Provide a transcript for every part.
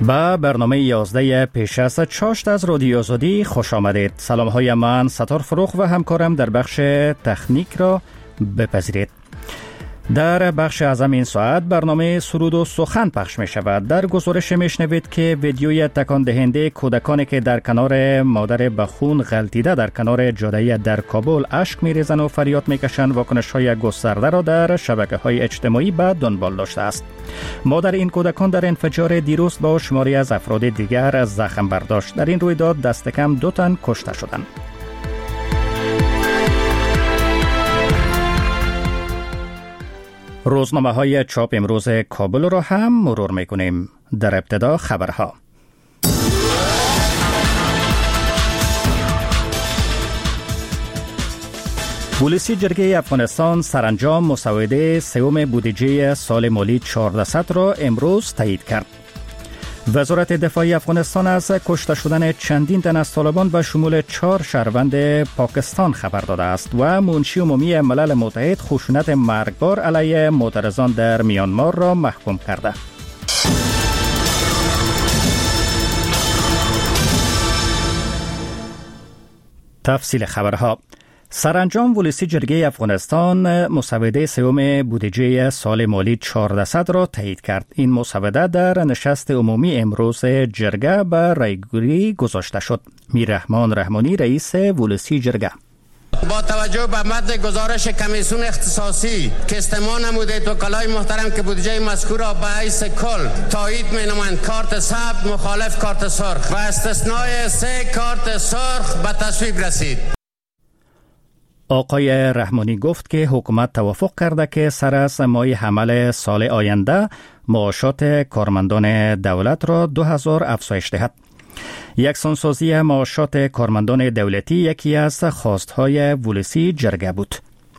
با برنامه 11 پیش از چاشت از رادیو آزادی خوش آمدید. سلام های من ستار فروخ و همکارم در بخش تکنیک را بپذیرید. در بخش اعظم این ساعت برنامه سرود و سخن پخش می شود. در گزارش می شنوید که ویدیوی تکان دهنده کودکانی که در کنار مادر به خون غلطیده در کنار جاده در کابل اشک می ریزند و فریاد می کشند واکنش های گسترده را در شبکه های اجتماعی به دنبال داشته است. مادر این کودکان در انفجار دیروز با شماری از افراد دیگر زخم برداشت. در این رویداد دست کم 2 تن کشته شدند. روزنامه های چاپ امروز کابل را هم مرور میکنیم. در ابتدا خبرها. پلیسی جرگه افغانستان سرانجام مسوده سوم بودجه سال مالی 1400 را امروز تایید کرد. وزارت دفاع افغانستان از کشته شدن چندین تن از طالبان به شمول 4 شهروند پاکستان خبر داده است و منشی عمومی ملل متحد خشونت مرگبار علیه معترضان در میانمار را محکوم کرده. تفصیل خبرها. سرانجام ولسی جرگه افغانستان مسوده سوم بودجه سال مالی 1400 را تایید کرد. این مسوده در نشست عمومی امروز جرگه به رایگیری گذاشته شد. میررحمان رحمانی رئیس ولسی جرگه: با توجه به متن گزارش کمیسیون اختصاصی که استماع نمودید وکلای محترم که بودجه مذکور را به حیث کل تایید می‌نمایند، کارت سبز مخالف کارت سرخ و استثنای 3 کارت سرخ به تصویب رسید. آقای رحمانی گفت که حکومت توافق کرده که سر از ماه حمل سال آینده معاشات کارمندان دولت را 2000 افزایش دهد. یکسانسازی معاشات کارمندان دولتی یکی از خواستهای ولسی جرگه بود.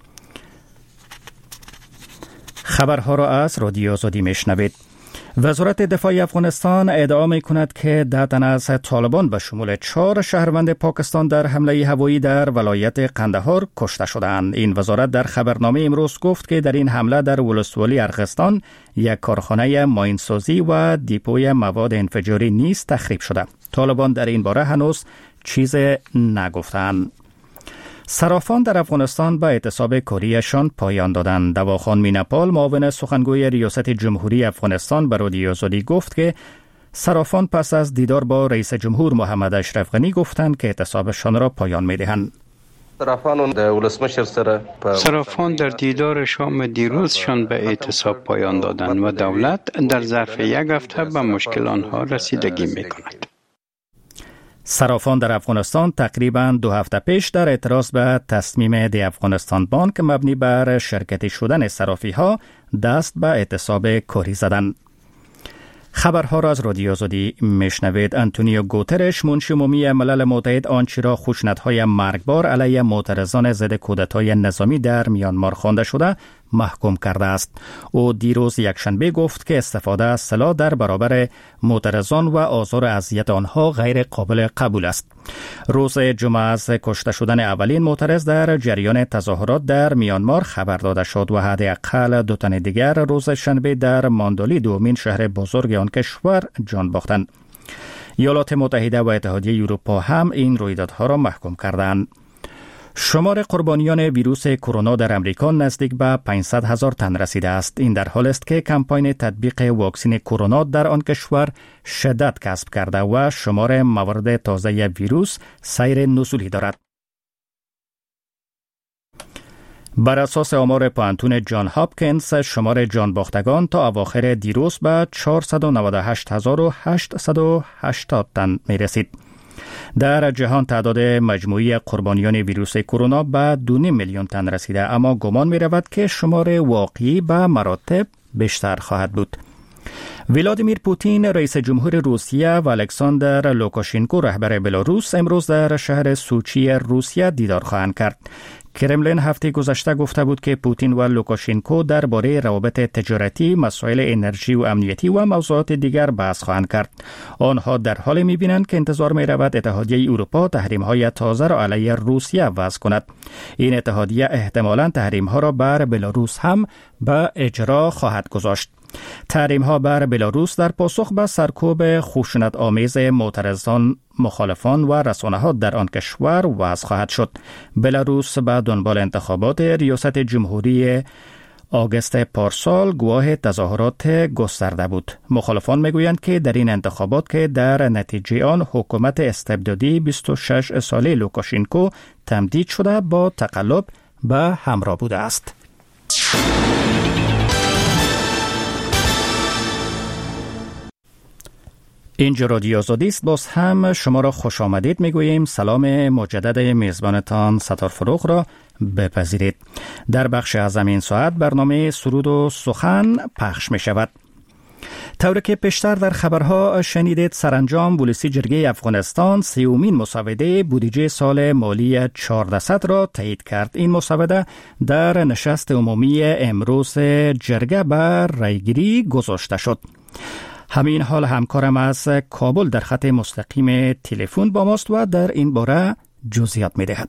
خبرها را از رادیو آزادی میشنوید. وزارت دفاع افغانستان ادعا می کند که 10 تن از طالبان به شمول 4 شهروند پاکستان در حمله هوایی در ولایت قندهار کشته شدند. این وزارت در خبرنامه امروز گفت که در این حمله در ولسوالی ارغستان یک کارخانه ماینسازی و دیپوی مواد انفجاری نیز تخریب شده. طالبان در این باره هنوز چیز نگفتند. صرافان در افغانستان به اعتصاب کاریشان پایان دادند. دواخان مینپال معاون سخنگوی ریاست جمهوری افغانستان به رادیو آزادی گفت که صرافان پس از دیدار با رئیس جمهور محمد اشرف غنی گفتند که اعتصابشان را پایان می‌دهند. صرافان در دیدار شام دیروزشان به اعتصاب پایان دادند و دولت در ظرف 1 هفته به مشکل آنها رسیدگی می‌کند. صرافان در افغانستان تقریباً 2 هفته پیش در اعتراض به تصمیم دی افغانستان بانک مبنی بر شرکتی شدن صرافی ها دست به اعتصاب کاری زدند. خبرها را از رادیو آزادی میشنوید. آنتونیو گوترش منشی عمومی ملل متحد آنچه را خشونت‌های مرگبار علیه معترضان ضد کودتای نظامی در میانمار خوانده شده محکوم کرده است. او دیروز یکشنبه گفت که استفاده از سلاح در برابر معترضان و آزار و اذیت آنها غیر قابل قبول است. روز جمعه از کشته شدن اولین معترض در جریان تظاهرات در میانمار خبر داده شد و حداقل 2 تن دیگر روز شنبه در ماندالی دومین شهر بزرگ آن کشور جان باختند. ایالات متحده و اتحادیه اروپا هم این رویدادها را محکوم کردند. شمار قربانیان ویروس کرونا در امریکا نزدیک به 500,000 تن رسیده است. این در حال است که کمپاین تطبیق واکسن کرونا در آن کشور شدت کسب کرده و شمار موارد تازه ویروس سیر نزولی دارد. بر اساس آمار پانتون جان هاپکینز شمار جان باختگان تا اواخر دیروز به 498,880 تن می رسید. در جهان تعداد مجموعی قربانیان ویروس کرونا به 2.5 میلیون تن رسیده، اما گمان می رود که شمار واقعی به مراتب بیشتر خواهد بود. ولادیمیر پوتین رئیس جمهور روسیه و الکساندر لوکاشنکو رهبر بلاروس امروز در شهر سوچی روسیه دیدار خواهند کرد. کرملین هفته گذشته گفته بود که پوتین و لوکاشنکو درباره روابط تجارتی، مسائل انرژی و امنیتی و موضوعات دیگر بحث خواهند کرد. آنها در حالی می‌بینند که انتظار می‌رود اتحادیه اروپا تحریم‌های تازه را علیه روسیه وضع کند. این اتحادیه احتمالاً تحریم‌ها را بر بلاروس هم به اجرا خواهد گذاشت. تحریم ها بر بلاروس در پاسخ به سرکوب خشونت آمیز معترضان، مخالفان و رسانه ها در آن کشور وضع خواهد شد. بلاروس به دنبال انتخابات ریاست جمهوری آگوست پارسال گواه تظاهرات گسترده بود. مخالفان میگویند که در این انتخابات که در نتیجه آن حکومت استبدادی 26 ساله لوکاشنکو تمدید شده با تقلب به همراه بوده است. اینجا رادیو آزادی است. باز هم شما را خوش آمدید میگوییم. سلام مجدد میزبانتان ستار فروغ را بپذیرید. در بخش از این ساعت برنامه سرود و سخن پخش می شود. طوری که پیشتر در خبرها شنیدید، سرانجام پلیسی جرگه افغانستان 30مین مسوده بودجه سال مالی 1400 را تایید کرد. این مسوده در نشست عمومی امروز جرگه بر رایگیری گذاشته شد. همین حال همکارم از کابل در خط مستقیم تلفن با ماست و در این باره جزئیات می‌دهد.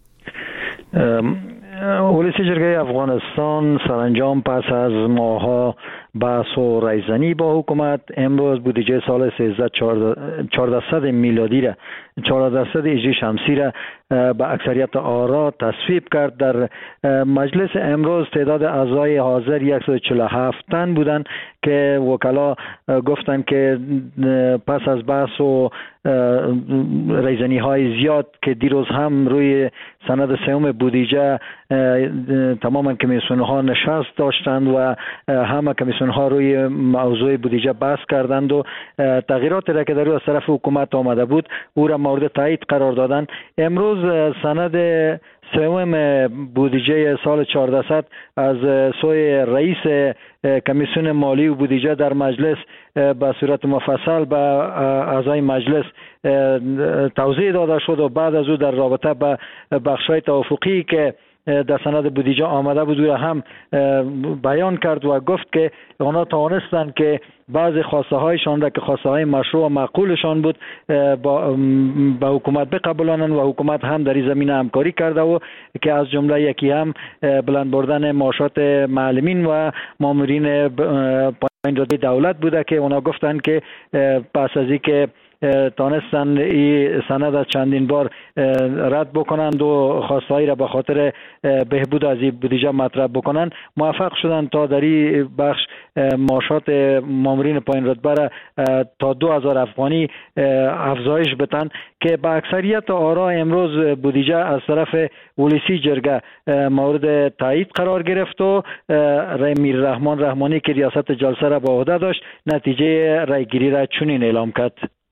پلیسی جرگه افغانستان سرانجام پس از ماه‌ها بحث و رایزنی با حکومت امروز بودجه سال 1400 میلادی را 1400 هجری شمسی را به اکثریت آرا تصویب کرد. در مجلس امروز تعداد اعضای حاضر 147 تن بودند که وکلا گفتند که پس از بحث و رایزنی های زیاد که دیروز هم روی سند سوم بودجه تماما کمیسیون ها نشست داشتند و همه کمیسیون ها روی موضوع بودجه بحث کردند و تغییراتی را که در از طرف حکومت آمده بود او را مورد تایید قرار دادند. امروز سند سوم بودجه سال 1400 از سوی رئیس کمیسیون مالی و بودجه در مجلس به صورت مفصل به اعضای مجلس توضیح داده شد و بعد از او در رابطه با بخش‌های توافقی که در سند بودجه آمده بود و هم بیان کرد و گفت که اونا توانستند که بعضی خواسته هایشان را که خواسته های مشروع و معقولشان بود با حکومت بقبولانند و حکومت هم در این زمینه همکاری کرده و که از جمله یکی هم بلند بردن معاشات معلمین و مامورین پایین رتبه دولت بوده که اونا گفتند که پس از اینکه تانستن این سند از چندین بار رد بکنند و خواستهایی را به خاطر بهبود از این بودجه مطرح بکنند موفق شدند تا در این بخش معاشات مامورین پایین رتبه را تا 2000 افغانی افزایش بدن که با اکثریت آرا امروز بودجه از طرف پلیسی جرگه مورد تایید قرار گرفت و میر رحمان رحمانی که ریاست جلسه را به عهده داشت نتیجه رایگیری را چنین اعلام کرد.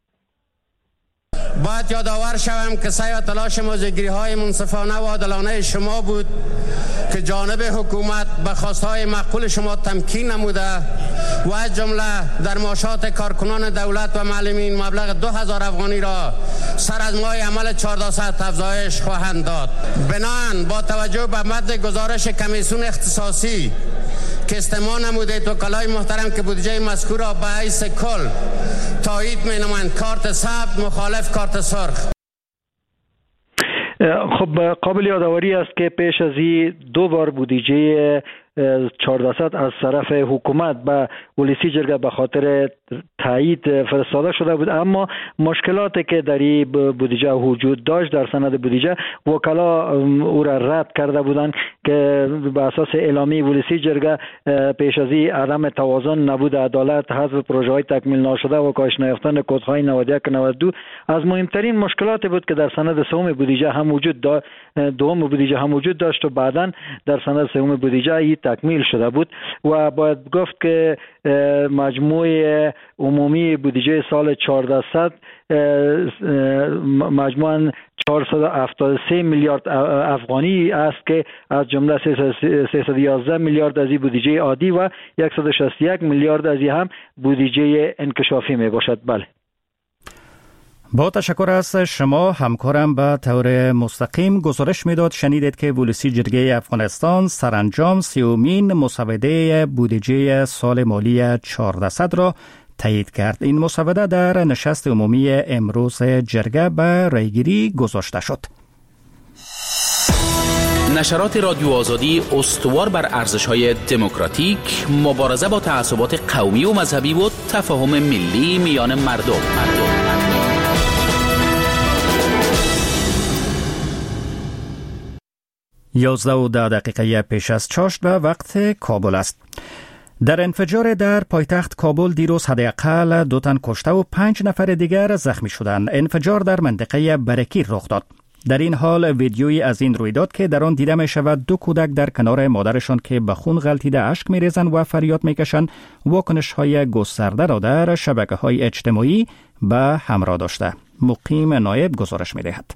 باید یادآور شوم که سعی و تلاش موضوع‌گیری‌های منصفانه و عادلانه شما بود که جانب حکومت به خواستهای معقول شما تمکین نموده و از جمله در معاشات کارکنان دولت و معلمین مبلغ 2000 افغانی را سر از ماه عمل 1400 افزایش خواهند داد. بنابراین با توجه به متن گزارش کمیسیون اختصاصی که استماع نمودید وکلای محترم که بودجه مذکور را به حیث کل تایید می‌نمایند. کارت سبز مخالف کارت سرخ. خب قابل یادآوری است که پیش از این 2 بار بودجه 1400 از طرف حکومت به پلیسی جرگه به خاطر تایید فرستاده شده بود، اما مشکلاتی که در این بودجه وجود داشت در سند بودجه وکلا او را رد کرده بودند که به اساس اعلامیه پلیسی جرگه پیش از این عدم توازن، نبود عدالت، حذف پروژه‌های تکمیل نشده و کاهش نیافتن کدهای 91 و 92 از مهمترین مشکلاتی بود که در سند سوم بودجه هم وجود داشت، دوم بودجه هم وجود داشت و بعداً در سند سوم بودجه تکمیل شده بود و باید گفت که مجموع عمومی بودجه سال 1400 مجموعاً 473 میلیارد افغانی است که از جمله 311 میلیارد از این بودجه عادی و 161 میلیارد از این هم بودجه انکشافی می باشد. بله. با تشکر از شما همکارم به طور مستقیم گزارش میداد. شنیدید که پلیسی جرگه افغانستان سرانجام 30مین مسوده بودجه سال مالی 1400 را تایید کرد. این مسوده در نشست عمومی امروز جرگه به رایگیری گذاشته شد. نشرات رادیو آزادی استوار بر ارزش‌های دموکراتیک، مبارزه با تعصبات قومی و مذهبی و تفاهم ملی میان مردم. 11:10 پیش از چاشت به وقت کابل است. در انفجار در پایتخت کابل دیروز حداقل 2 تن کشته و 5 نفر دیگر زخمی شدند. انفجار در منطقه برکی رخ داد. در این حال ویدیویی از این رویداد که در آن دیده می شود 2 کودک در کنار مادرشان که به خون غلطیده اشک می ریزند و فریاد می کشند واکنش های گسترده را در شبکه های اجتماعی به همراه داشته. مقیم نایب گزارش می دهد.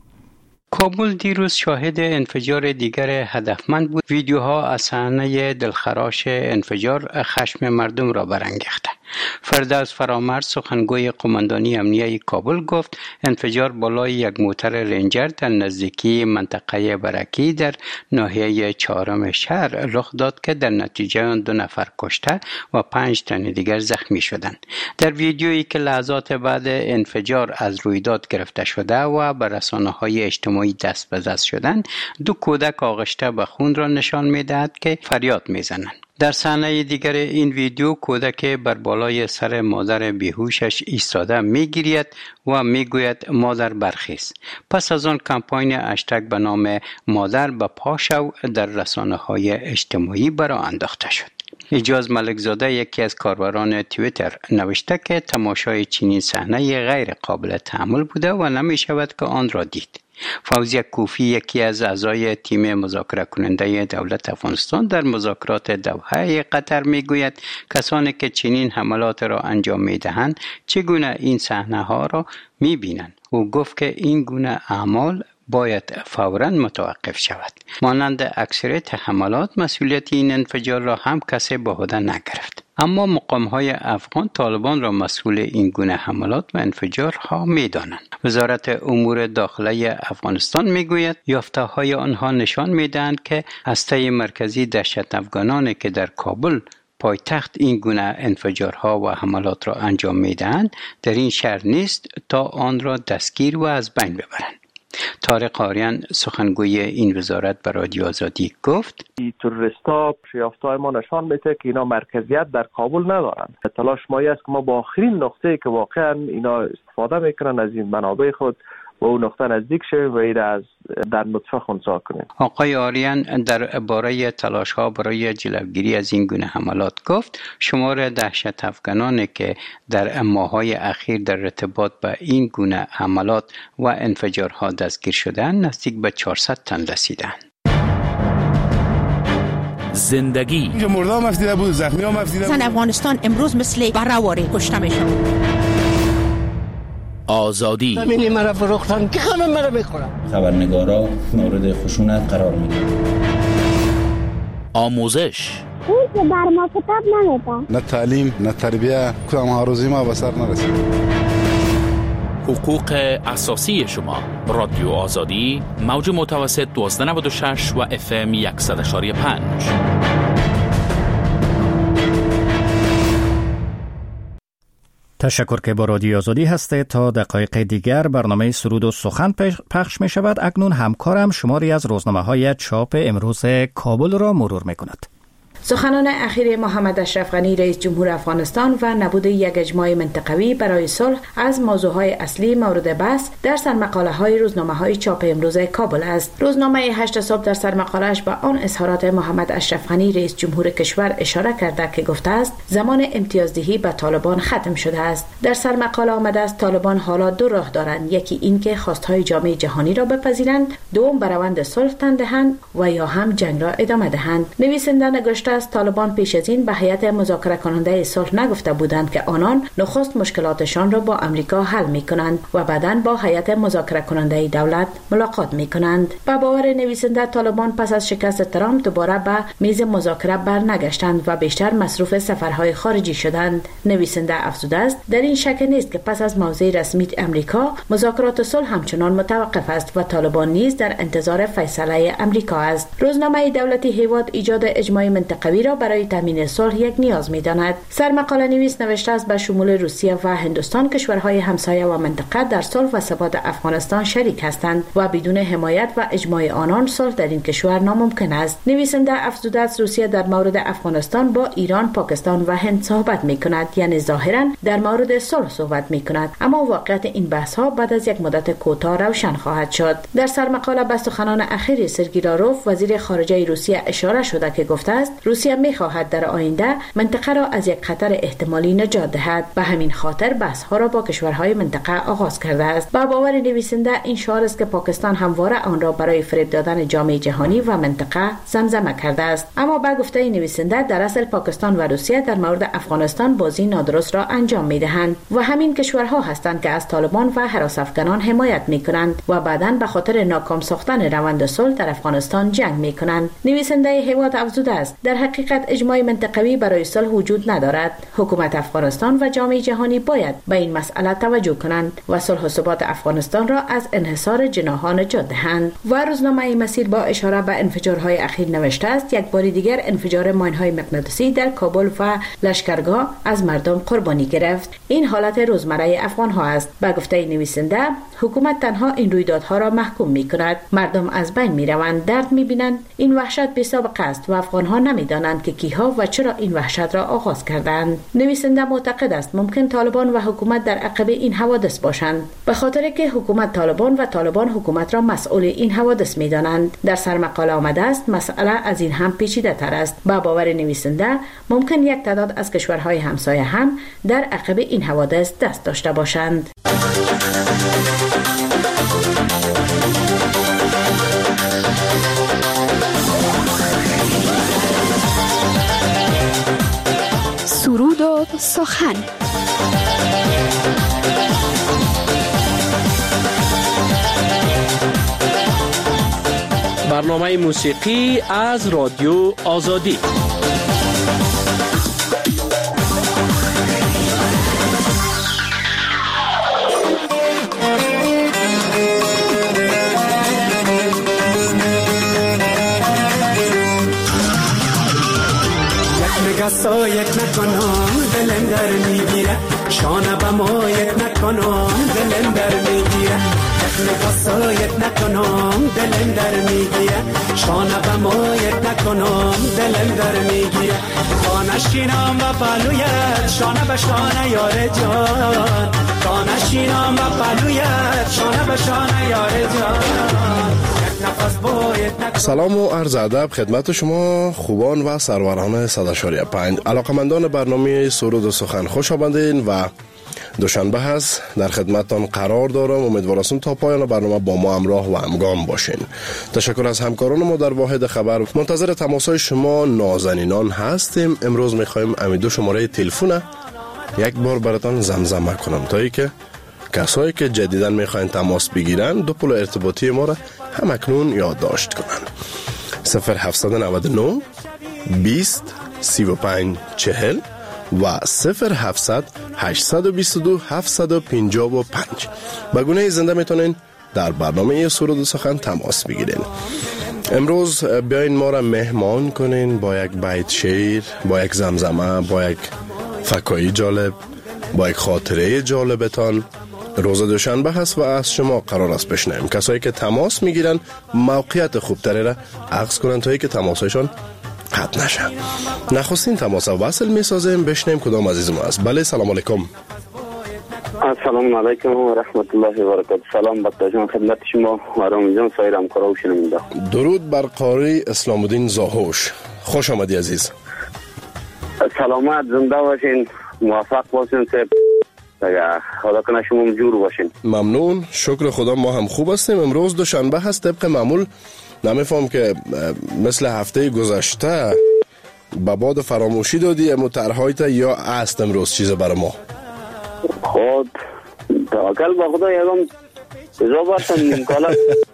کابل دیروز شاهد انفجار دیگر هدفمند بود. ویدیوها از صحنه دلخراش انفجار خشم مردم را برانگیخته. فردوس فرامرز سخنگوی قماندانی امنیه کابل گفت انفجار بالای یک موتر رنجر در نزدیکی منطقه برکی در ناحیه 4 شهر رخ داد که در نتیجه آن 2 نفر کشته و 5 تن دیگر زخمی شدند. در ویدیویی که لحظات بعد انفجار از رویداد گرفته شده و به رسانه‌های اجتماعی دست به دست شدند، 2 کودک آغشته به خون را نشان می‌دهد که فریاد می‌زنند. در صحنه دیگر این ویدیو کودک بر بالای سر مادر بیهوشش ایستاده میگیرید و میگوید مادر برخیز. پس از آن کمپاین هشتگ به نام مادر به پا شو در رسانه‌های اجتماعی برآ انداخته شد. اجاز ملکزاده یکی از کاربران توییتر نوشته که تماشای چنین صحنه غیر قابل تحمل بوده و نمی شود که آن را دید. فوزی کوفی یکی از اعضای تیم مذاکره کننده دولت افغانستان در مذاکرات دوحه قطر میگوید کسانی که چنین حملات را انجام میدهند چگونه این صحنه ها را میبینند. او گفت که این گونه اعمال باید فوراً متوقف شود. مانند اکثریت حملات مسئولیت این انفجار را هم کسی به عهده نگرفت. اما مقام‌های افغان طالبان را مسئول این گونه حملات و انفجارها می‌دانند. وزارت امور داخله افغانستان می‌گوید یافته‌های آنها نشان می‌دهند که هسته مرکزی دهشت افغانانی که در کابل پایتخت این گونه انفجارها و حملات را انجام می‌دهند در این شهر نیست تا آن را دستگیر و از بین ببرند. طارق آریان سخنگوی این وزارت به رادیو آزادی گفت تروریستا یافته‌های ما نشان میده که اینا مرکزیت در کابل ندارند. تلاش مایی است که ما با آخرین نقطه‌ای که واقعا اینا استفاده میکنن از این منابع خود و اون نقطه نزدیک شویم و این از در نطفه خنثی کنیم. آقای آریان در باره تلاش‌ها برای جلوگیری از این گونه حملات گفت شمار دهشت افغانانی که در ماه‌های اخیر در ارتباط با این گونه حملات و انفجارها دستگیر شدند نزدیک به 400 تن رسیدند. زندگی مردم مفیده بود، زخمی ها مفیده بود. زن افغانستان امروز مثل بره‌واری کشته میشن. آزادی زمینی مرا فروختن که همه مرا میخورن. خبرنگارا مورد خشونت قرار میدن. آموزش اون که بر ما کتاب نمیدن. نه تعلیم نه تربیه کدام هاروزی ما به سر نرسید. حقوق اساسی شما. رادیو آزادی موج متوسط 1296 و FM 100.5. تشکر که با رادیو آزادی هسته. تا دقایق دیگر برنامه سرود و سخن پخش می شود. اکنون همکارم شماری از روزنامه های چاپ امروز کابل را مرور می کند. سخنان اخیر محمد اشرف غنی رئیس جمهور افغانستان و نبود یک اجماع منطقوی برای صلح از موضوعهای اصلی مورد بحث در سرمقاله‌های روزنامه‌های چاپ امروز کابل است. روزنامه 8 صبح در سرمقاله‌اش به آن اظهارات محمد اشرف غنی رئیس جمهور کشور اشاره کرده که گفته است زمان امتیازدهی به طالبان ختم شده است. در سرمقاله آمده است طالبان حالا 2 راه دارند، یکی این که خواستهای جامعه جهانی را بپذیرند، دوم به روند صلح تن دهند و یا هم جنگ را ادامه دهند. نویسنده نگفته است طالبان پیش از این به هیئت مذاکره کننده صلح نگفته بودند که آنان نخست مشکلاتشان را با امریکا حل می‌کنند و بعداً با هیئت مذاکره کننده دولت ملاقات می‌کنند. با باور نویسنده طالبان پس از شکست ترامپ دوباره به میز مذاکره برنگشتند و بیشتر مصروف سفرهای خارجی شدند. نویسنده افزوده است در این شک نیست که پس از موضع رسمی امریکا مذاکرات صلح همچنان متوقف است و طالبان نیز در انتظار فیصله امریکا است. روزنامه دولتی هیواد ایجاد اجماع منطقوی منطقوی را برای تامین صلح یک نیاز می‌داند. سرمقاله نویس نوشته است به شمول روسیه و هندوستان کشورهای همسایه و منطقه در صلح و ثبات افغانستان شریک هستند و بدون حمایت و اجماع آنان صلح در این کشور ناممکن است. نویسنده افزوده است روسیه در مورد افغانستان با ایران، پاکستان و هند صحبت می‌کند، یعنی ظاهراً در مورد صلح صحبت می‌کند، اما واقعیت این بحث‌ها بعد از یک مدت کوتاه روشن خواهد شد. در سرمقاله به سخنان اخیر سرگئی لاروف وزیر خارجه روسیه اشاره شده که گفته است روسیه می‌خواهد در آینده منطقه را از یک خطر احتمالی نجات دهد. به همین خاطر بحث‌ها را با کشورهای منطقه آغاز کرده است. با باور نویسنده این شعار است که پاکستان همواره آن را برای فریب دادن جامعه جهانی و منطقه زمزمه کرده است. اما با گفته نویسنده در اصل پاکستان و روسیه در مورد افغانستان بازی نادرست را انجام می‌دهند و همین کشورها هستند که از طالبان و هراس افغانان حمایت می‌کنند و بعداً به خاطر ناکام ساختن روند صلح در افغانستان جنگ می‌کنند. نویسنده حواد افزوده است در حقیقت اجماع منطقوی برای صلح وجود ندارد. حکومت افغانستان و جامعه جهانی باید به این مسئله توجه کنند و صلح و ثبات افغانستان را از انحصار جناح‌ها نجات دهند. و روزنامه مسیر با اشاره به انفجارهای اخیر نوشته است یک بار دیگر انفجار ماین‌های مغناطیسی در کابل و لشکرگاه از مردم قربانی گرفت. این حالت روزمره افغان‌ها است. با گفته نویسنده حکومت تنها این رویدادها را محکوم می‌کند. مردم از بین می‌روند، درد می‌بینند. این وحشت بی‌سابقه است و افغان‌ها نمی‌دانند که کیها و چرا این وحشت را آغاز کردند. نویسنده معتقد است ممکن طالبان و حکومت در عقب این حوادث باشند، به خاطر که حکومت طالبان و طالبان حکومت را مسئول این حوادث می‌دانند. در سرمقاله آمده است مسئله از این هم پیچیده‌تر است. با باور نویسنده ممکن یک تعداد از کشورهای همسایه هم در عقب این حوادث دست داشته باشند. سرود و سخن. برنامه موسیقی از رادیو آزادی. سایت نکنم دلم در میگیره، شانه به مایت نکنم دلم در میگیره، یک سایت نکنم دلم در میگیره، شانه به مایت نکنم دلم در میگیره، خانشینم و پلویت شانه به شانه یار جان، خانشینم و پلویت شانه به شانه یار جان. سلام و عرض ادب خدمت شما خوبان و سروران 100.5 علاقمندان برنامه سرود و سخن، خوش آمدین و دوشنبه هست در خدمتتان قرار دارم. امیدوارم تا پایان برنامه با ما همراه و همگام باشین. تشکر از همکاران ما در واحد خبر. منتظر تماسهای شما نازنینان هستیم. امروز میخوایم امیدو شماره تلفن یک بار براتان زمزمه کنم تا ای که کسایی که جدیداً میخواین تماس بگیرن دو پل ارتباطی ما را هم اکنون یادداشت کنن. 0799 20 35 40 و 0700 822 755. با گونه زنده میتونین در برنامه سرود و سخن تماس بگیرین. امروز بیاین ما را مهمان کنین با یک بیت شعر، با یک زمزمه، با یک فکایی جالب، با یک خاطره جالبتان. روز دوشنبه هست و از شما قرار است بشنویم کسایی که تماس میگیرن موقعیت خوبتری را اخذ کنن تا اینکه تماسایشان قطع نشه. نخستین تماس وصل میسازیم، بشنویم کدام عزیز ما است. بله سلام علیکم. السلام علیکم و رحمت الله و برکاته. سلام بچه جان خدمت شما و آرام جان سایر همکارا و شنونده. درود بر قاری اسلام الدین زاهوش. خوش آمدی عزیز. سلامت زنده باشین، موفق باشین سب. خدا کنه شما جور باشین. ممنون، شکر خدا ما هم خوب هستیم. امروز دوشنبه هست طبق معمول. نمیفهم که مثل هفته گذشته با باد فراموشی دادی مترهایت یا است امروز چیز برای ما؟ خود توکل با خدا یکم ازابستم نیمکالا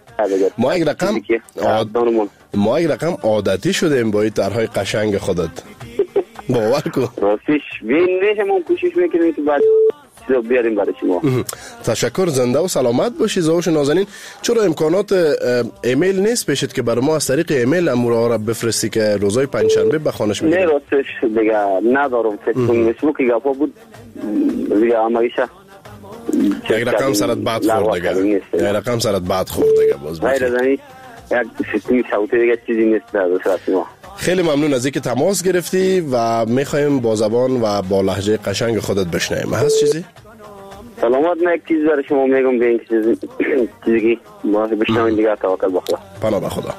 ما یک رقم عادتی شدیم با این طرحهای قشنگ خودت. باور کن راستش بین نیشم هم کوشش میکنیم که بعد چیزا بیاریم برای شما. تشکر، زنده و سلامت باشی زاوش نازنین. چرا امکانات ایمیل نیست پیشت که برای ما از طریق ایمیل امورا را بفرستی که روزای پنجشنبه به خانش میگیریم؟ نه راستش دیگه ندارم، فیسبوک گپا بود دیگه، همایشه یک رقم سرت بعد خورد دیگه، یک رقم سرت بعد خورد دیگه. باز غیر از این یک سیستم صوتی دیگه چیزی نیست در دست ما. خیلی ممنون از اینکه تماس گرفتی و میخوایم با زبان و با لهجه قشنگ خودت بشنویم. هست چیزی؟ سلامت. من یک چیز برای شما میگم، به این چیزی ما بشنوین دیگه. توکل به خدا. پناه به خدا.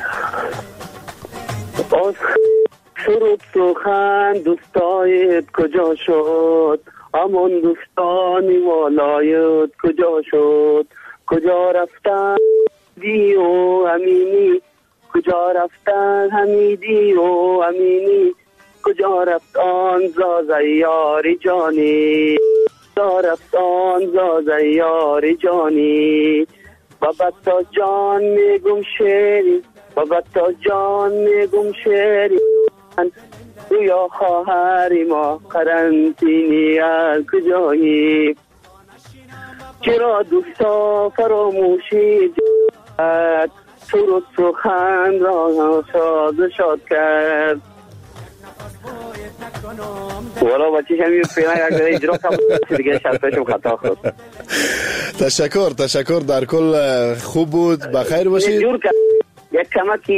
سرود سخن دوستایت کجا شد؟ همان دوستانی والایت کجا شد؟ کجا رفتن دی و امینی؟ کجا رفتن حمیدی و امینی؟ کجا رفت آن زازه یاری جانی؟ کجا رفت آن زازه یاری جانی؟ بابا تا جان میگم شیری، بابا تا جان میگم شیری، یا خواهری ما قرنطینی از کجایی؟ چرا دوستا فراموشی جد؟ سرود سخن را شاد کرد. والا بچه همین فیلم یک داره اجرا کنم دیگه شرطشم خطا خود. تشکر در کل خوب بود، بخیر باشید. یک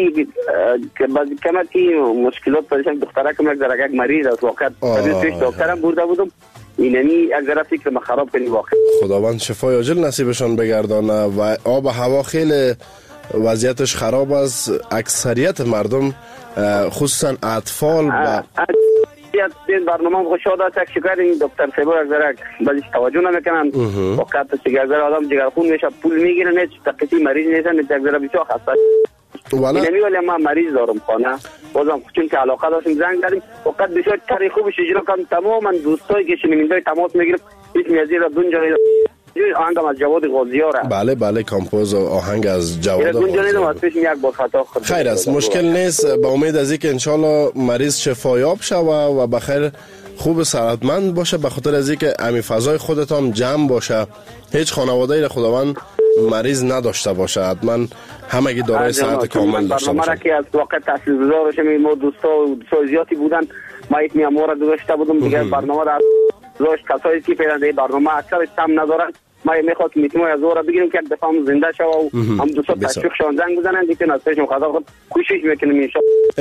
کمکی مشکلات پریشان دختره که یک درگه مریض است واقعا پیش دکترم برده بودم، اینمی یک ذره فکر خراب کنی واقعا. خداوند شفای عاجل نصیبشان بگردانه و آب و هوا خیلی وضعیتش خراب است. اکثریت مردم خصوصا اطفال و این برنامه خوشحال است که شکر این دکتر صاحب یک ذره بازش توجه نمیکنن واقعا. یک ذره آدم جگرخون میشه پول میگیره، نه تقیقی مریض نیستن، یک ذره بسیار خسته. اینمی ولی ما مریض دارم خانه، بازم چون که علاقه داشتیم زنگ زدیم واقعا بسیار کاری خوبش اجرا کردم. تماما دوستایی که شنوندای تماس میگیرم اسم یزید دنجا آهنگم از جواد غازیاره. بله کامپوز آهنگ از جواد غازیاره. خیر است، مشکل نیست. با امید از اینکه انشالله مریض شفایاب شوه و بخیر خوب صحتمند باشه، به خاطر از اینکه امی فضای خودت هم جمع باشه، هیچ خانواده‌ای خداوند مریض نداشته باشه، حتما همگی دارای صحت کامل داشته باشه. برنامه که از واقع تاثیرگذار شمی ما دوستا زیادی بودن، ما یک میامور گذاشته بودم دیگه برنامه را داشت. کسایی که فعلا برنامه اکثر تام ندارن، ما میخواد که میتونیم از اورا بگیریم که دفعه زنده شو و هم دوستا تشویق شون زنگ بزنن دیگه نستشم خدا خود کوشش میکنیم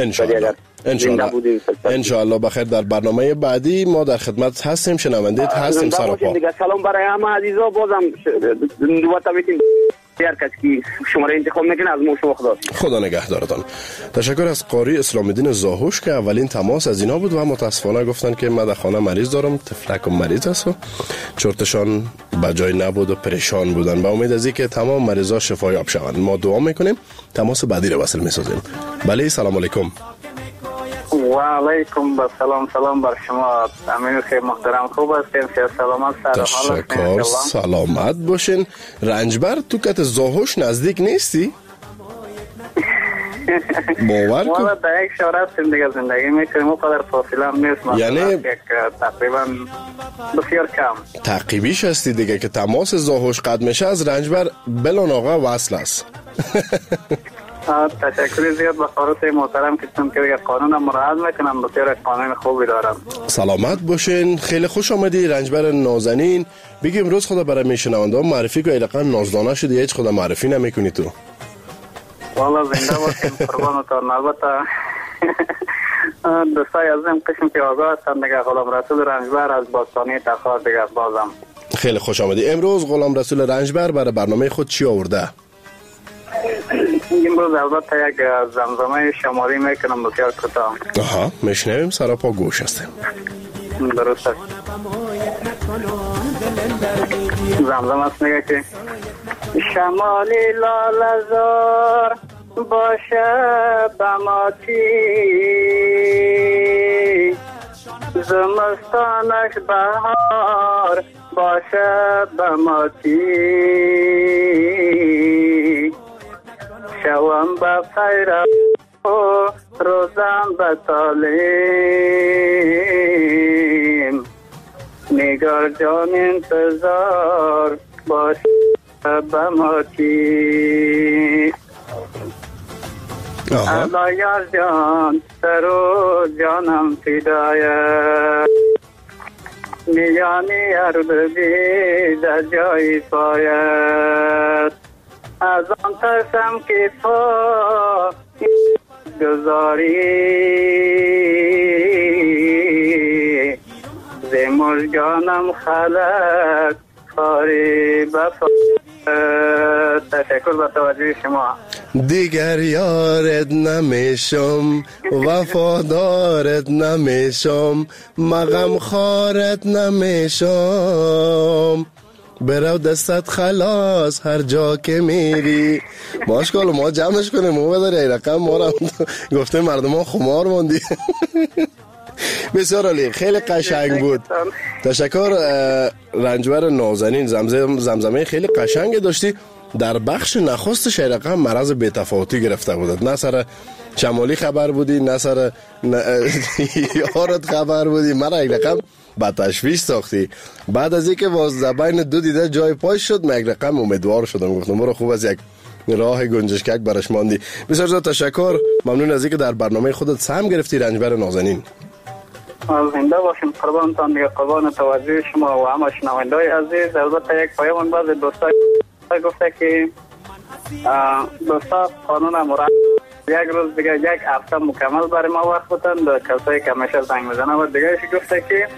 ان شاء الله بخیر. در برنامه بعدی ما در خدمت هستیم، شنوندید هستیم. سراپا سلام برای همه عزیزا. بازم دوباره میتونیم هر کسی که شماره انتخاب میکنه از شما خدا نگهدارتان. تشکر از قاری اسلام الدین زاهوش که اولین تماس از اینا بود و متاسفانه گفتن که من در خانه مریض دارم، تفلکم مریض است و چرتشان بجای نبود و پریشان بودن. با امید از اینکه تمام مریضا شفایاب شوند ما دعا میکنیم. تماس بعدی رو وصل میسازیم. بله، سلام علیکم. و علیکم سلام بر شما. امین خیلی محترم، خوب هستین؟ سلامت سر حال هستین؟ سلامت باشین. رنجبر تو کت زاهوش نزدیک نیستی؟ باور کن ما در یک شهر هستیم دیگه، زندگی میکنیم، اونقدر فاصله هم نیست، یعنی تقریبا بسیار کم تعقیبیش هستی دیگه که تماس زاهوش قد میشه از رنجبر بلان آقا وصل است. تشکر زیاد به خارط محترم که چون که قانون هم مراعات میکنم، بسیار قانون خوبی دارم. سلامت باشین. خیلی خوش آمدی رنجبر نازنین. بگیم امروز خدا برای میشنونده معرفی که ایلقا نازدانه شدی، هیچ خدا معرفی نمیکنی تو. والا زنده باشین قربانتان. البته دوستای عزیزم قسم که آگاه هستن دیگه، غلام رسول رنجبر از باستانی تخار دیگه. بازم خیلی خوش آمدی. امروز غلام رسول رنجبر برای برنامه خود چی آورده؟ امروز البته یک زمزمه شمالی میکنم بسیار کوتاه. آها، میشنویم. سراپا گوش هستیم. درست است. زمزمه است میگه که شمالی لالزار باشه بماتی، زمستانش بهار باشه بماتی، شوام با خیرم و روزم به تعلیم، نگار جان انتظار باش بماتی الله یار جان سرو جانم فدایت میانی عربی در جای پایت از آن ترسم که تو گذاری ز مژگانم خلق خاری بفایت. تشکر به توجه شما. دیگر یارت نمیشم وفادارت نمیشم مغم خارت نمیشم برو دستت خلاص هر جا که میری. ماشکال ما جمعش کنیم ما بداری رقم ما را گفته مردم ها خمار موندی. بسیار عالی، خیلی قشنگ بود. تشکر رنجبر نازنین. زمزمه خیلی قشنگ داشتی. در بخش نخست شیرقم مرض بی‌تفاوتی گرفته بودد، نه سر شمالی خبر بودی نه سر یارت خبر بودی، مرا یک رقم با تشویش ساختی. بعد از اینکه بین دو دیده جای پای شد من یک رقم امیدوار شدم، گفتم مرا خوب از یک راه گنجشکک برش ماندی. بسیار زیاد تشکر، ممنون از اینکه در برنامه خودت سهم گرفتی رنجبر نازنین. زنده باشیم، قربانتان دیگه، قربان توجه شما و همه شنونده‌های عزیز. البته یک پیام بعضی دوستان گفته که دوستا قانون مرد یک روز دیگه یک هفته مکمل برای ما وقت بودن. کسایی که همیشه زنگ میزنن و دیگه گفته که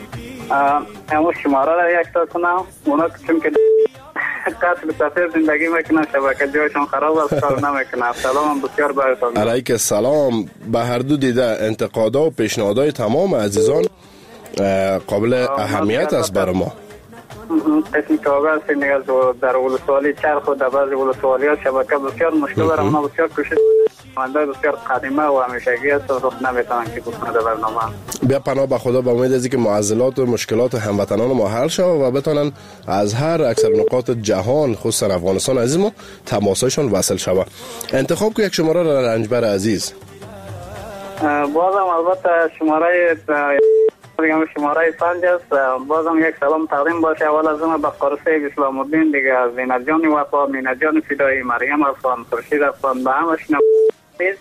همون شماره را یک تا کنم، اونا چون که قتل سفیر زندگی میکنن شبکه جایشون خراب است کار نمیکنه. سلام بسیار براتون. علیک السلام. به هر دو دیده انتقادا و پیشنهادهای تمام عزیزان قابل اهمیت است برای ما. قسمی که آگاه هستیم دیگه در ولسوالی چرخ و در بعضی ولسوالی ها شبکه بسیار مشکل دارم. اونا بسیار کوشش منده بسیار قدیمه و همیشگی است و نمیتونن که بکنه در برنامه. بیا پناه به خدا، به امید از اینکه معضلات و مشکلات هموطنان ما حل شود و بتونن از هر اکثر نقاط جهان خصوصا افغانستان عزیز ما تماسایشان وصل شود. انتخاب که یک شماره را رنجبر عزیز. بازم البته شماره شماره 5 است. بازم یک سلام تقدیم باشه. اول از اون به قرصه اسلام الدین دیگه، زینت جان وفا، مینت جان فدایی، مریم افغان، خورشید افغان، به همه شنوندگان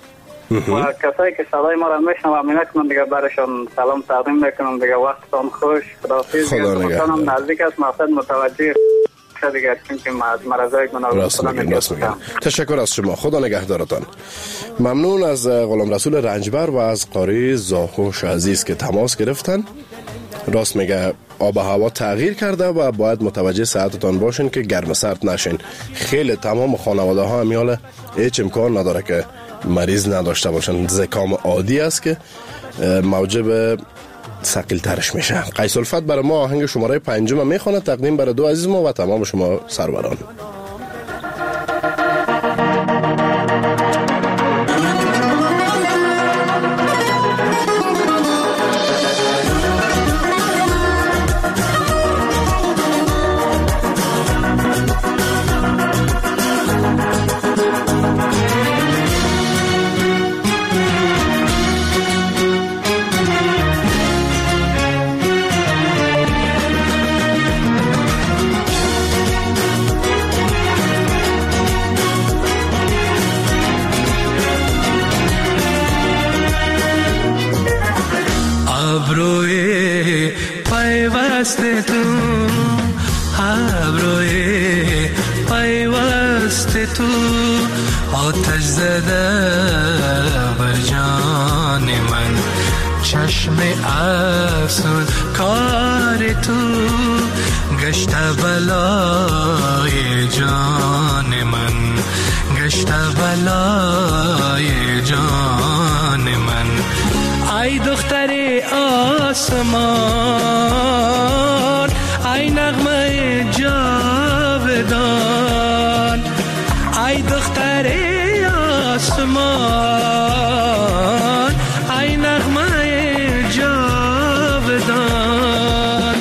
و کسایی که صدای ما را میشنوند مینت کنم دیگه، برشان سلام تقدیم میکنم دیگه. وقتتان خوش، خداحافظ. خداحافظ. نزدیک است، مقصد متوجه دیگر چون مرضای تشکر از شما، خدا نگهدارتان. ممنون از غلام رسول رنجبر و از قاری زاهوش عزیز که تماس گرفتن. راست میگه آب و هوا تغییر کرده و باید متوجه صحتتان باشین که گرم سرد نشین. خیلی تمام خانواده ها همیال هیچ امکان نداره که مریض نداشته باشن. زکام عادی است که موجب ثقیل ترش میشه. قیس الفت برای ما آهنگ شماره 5 میخونه تقدیم برای دو عزیز ما و تمام شما سروران. تو آتش زده بر جان من، چشم افسون کار تو گشت بلای جان من، گشت بلای جان من. ای دختر آسمان، ای نغمه جاودان، ای دختر آسمان، ای نغمه جاودان.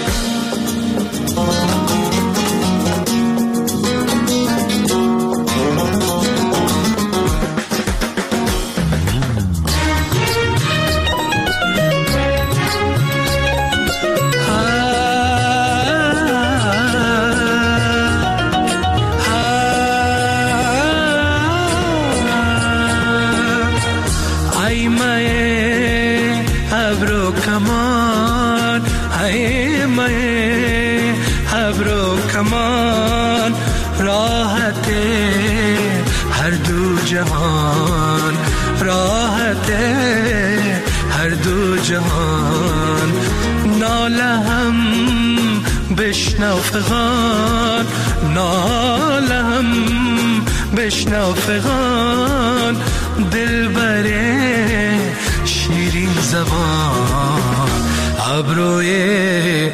ابرو کمان ای مه ابرو کمان راحت هر دو جهان راحت هر دو جهان ناله هم بشنو فغان ناله هم بشنو فغان دل بره شیرین زبان ابروی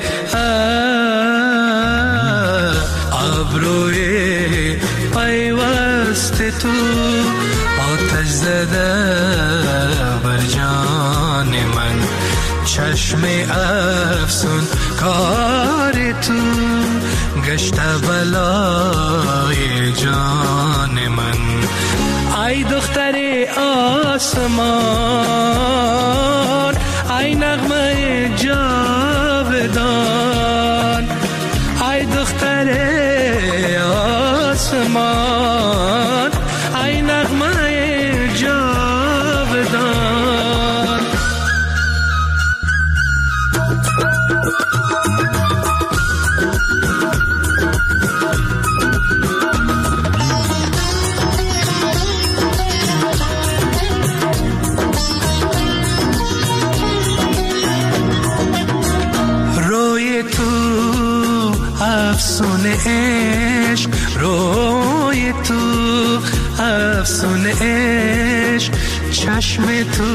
پیوست تو آتش زده بر جان من چشم افسون کار تو گشت بلای جان من ای دختر آسمان ای نغمه جاودان ای دختر آسمان ای نغمه جاودان روی تو افسون عشق روی تو افسون عشق چشم تو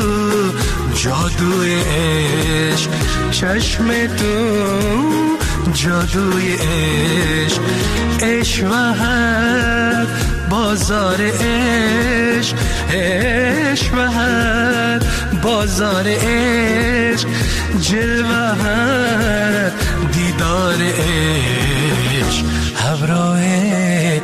جادوی عشق چشم تو جادوی عشق عشق و هر بازار عشق عشق و هر بازار عشق جلوه هر دیدار عشق ابروی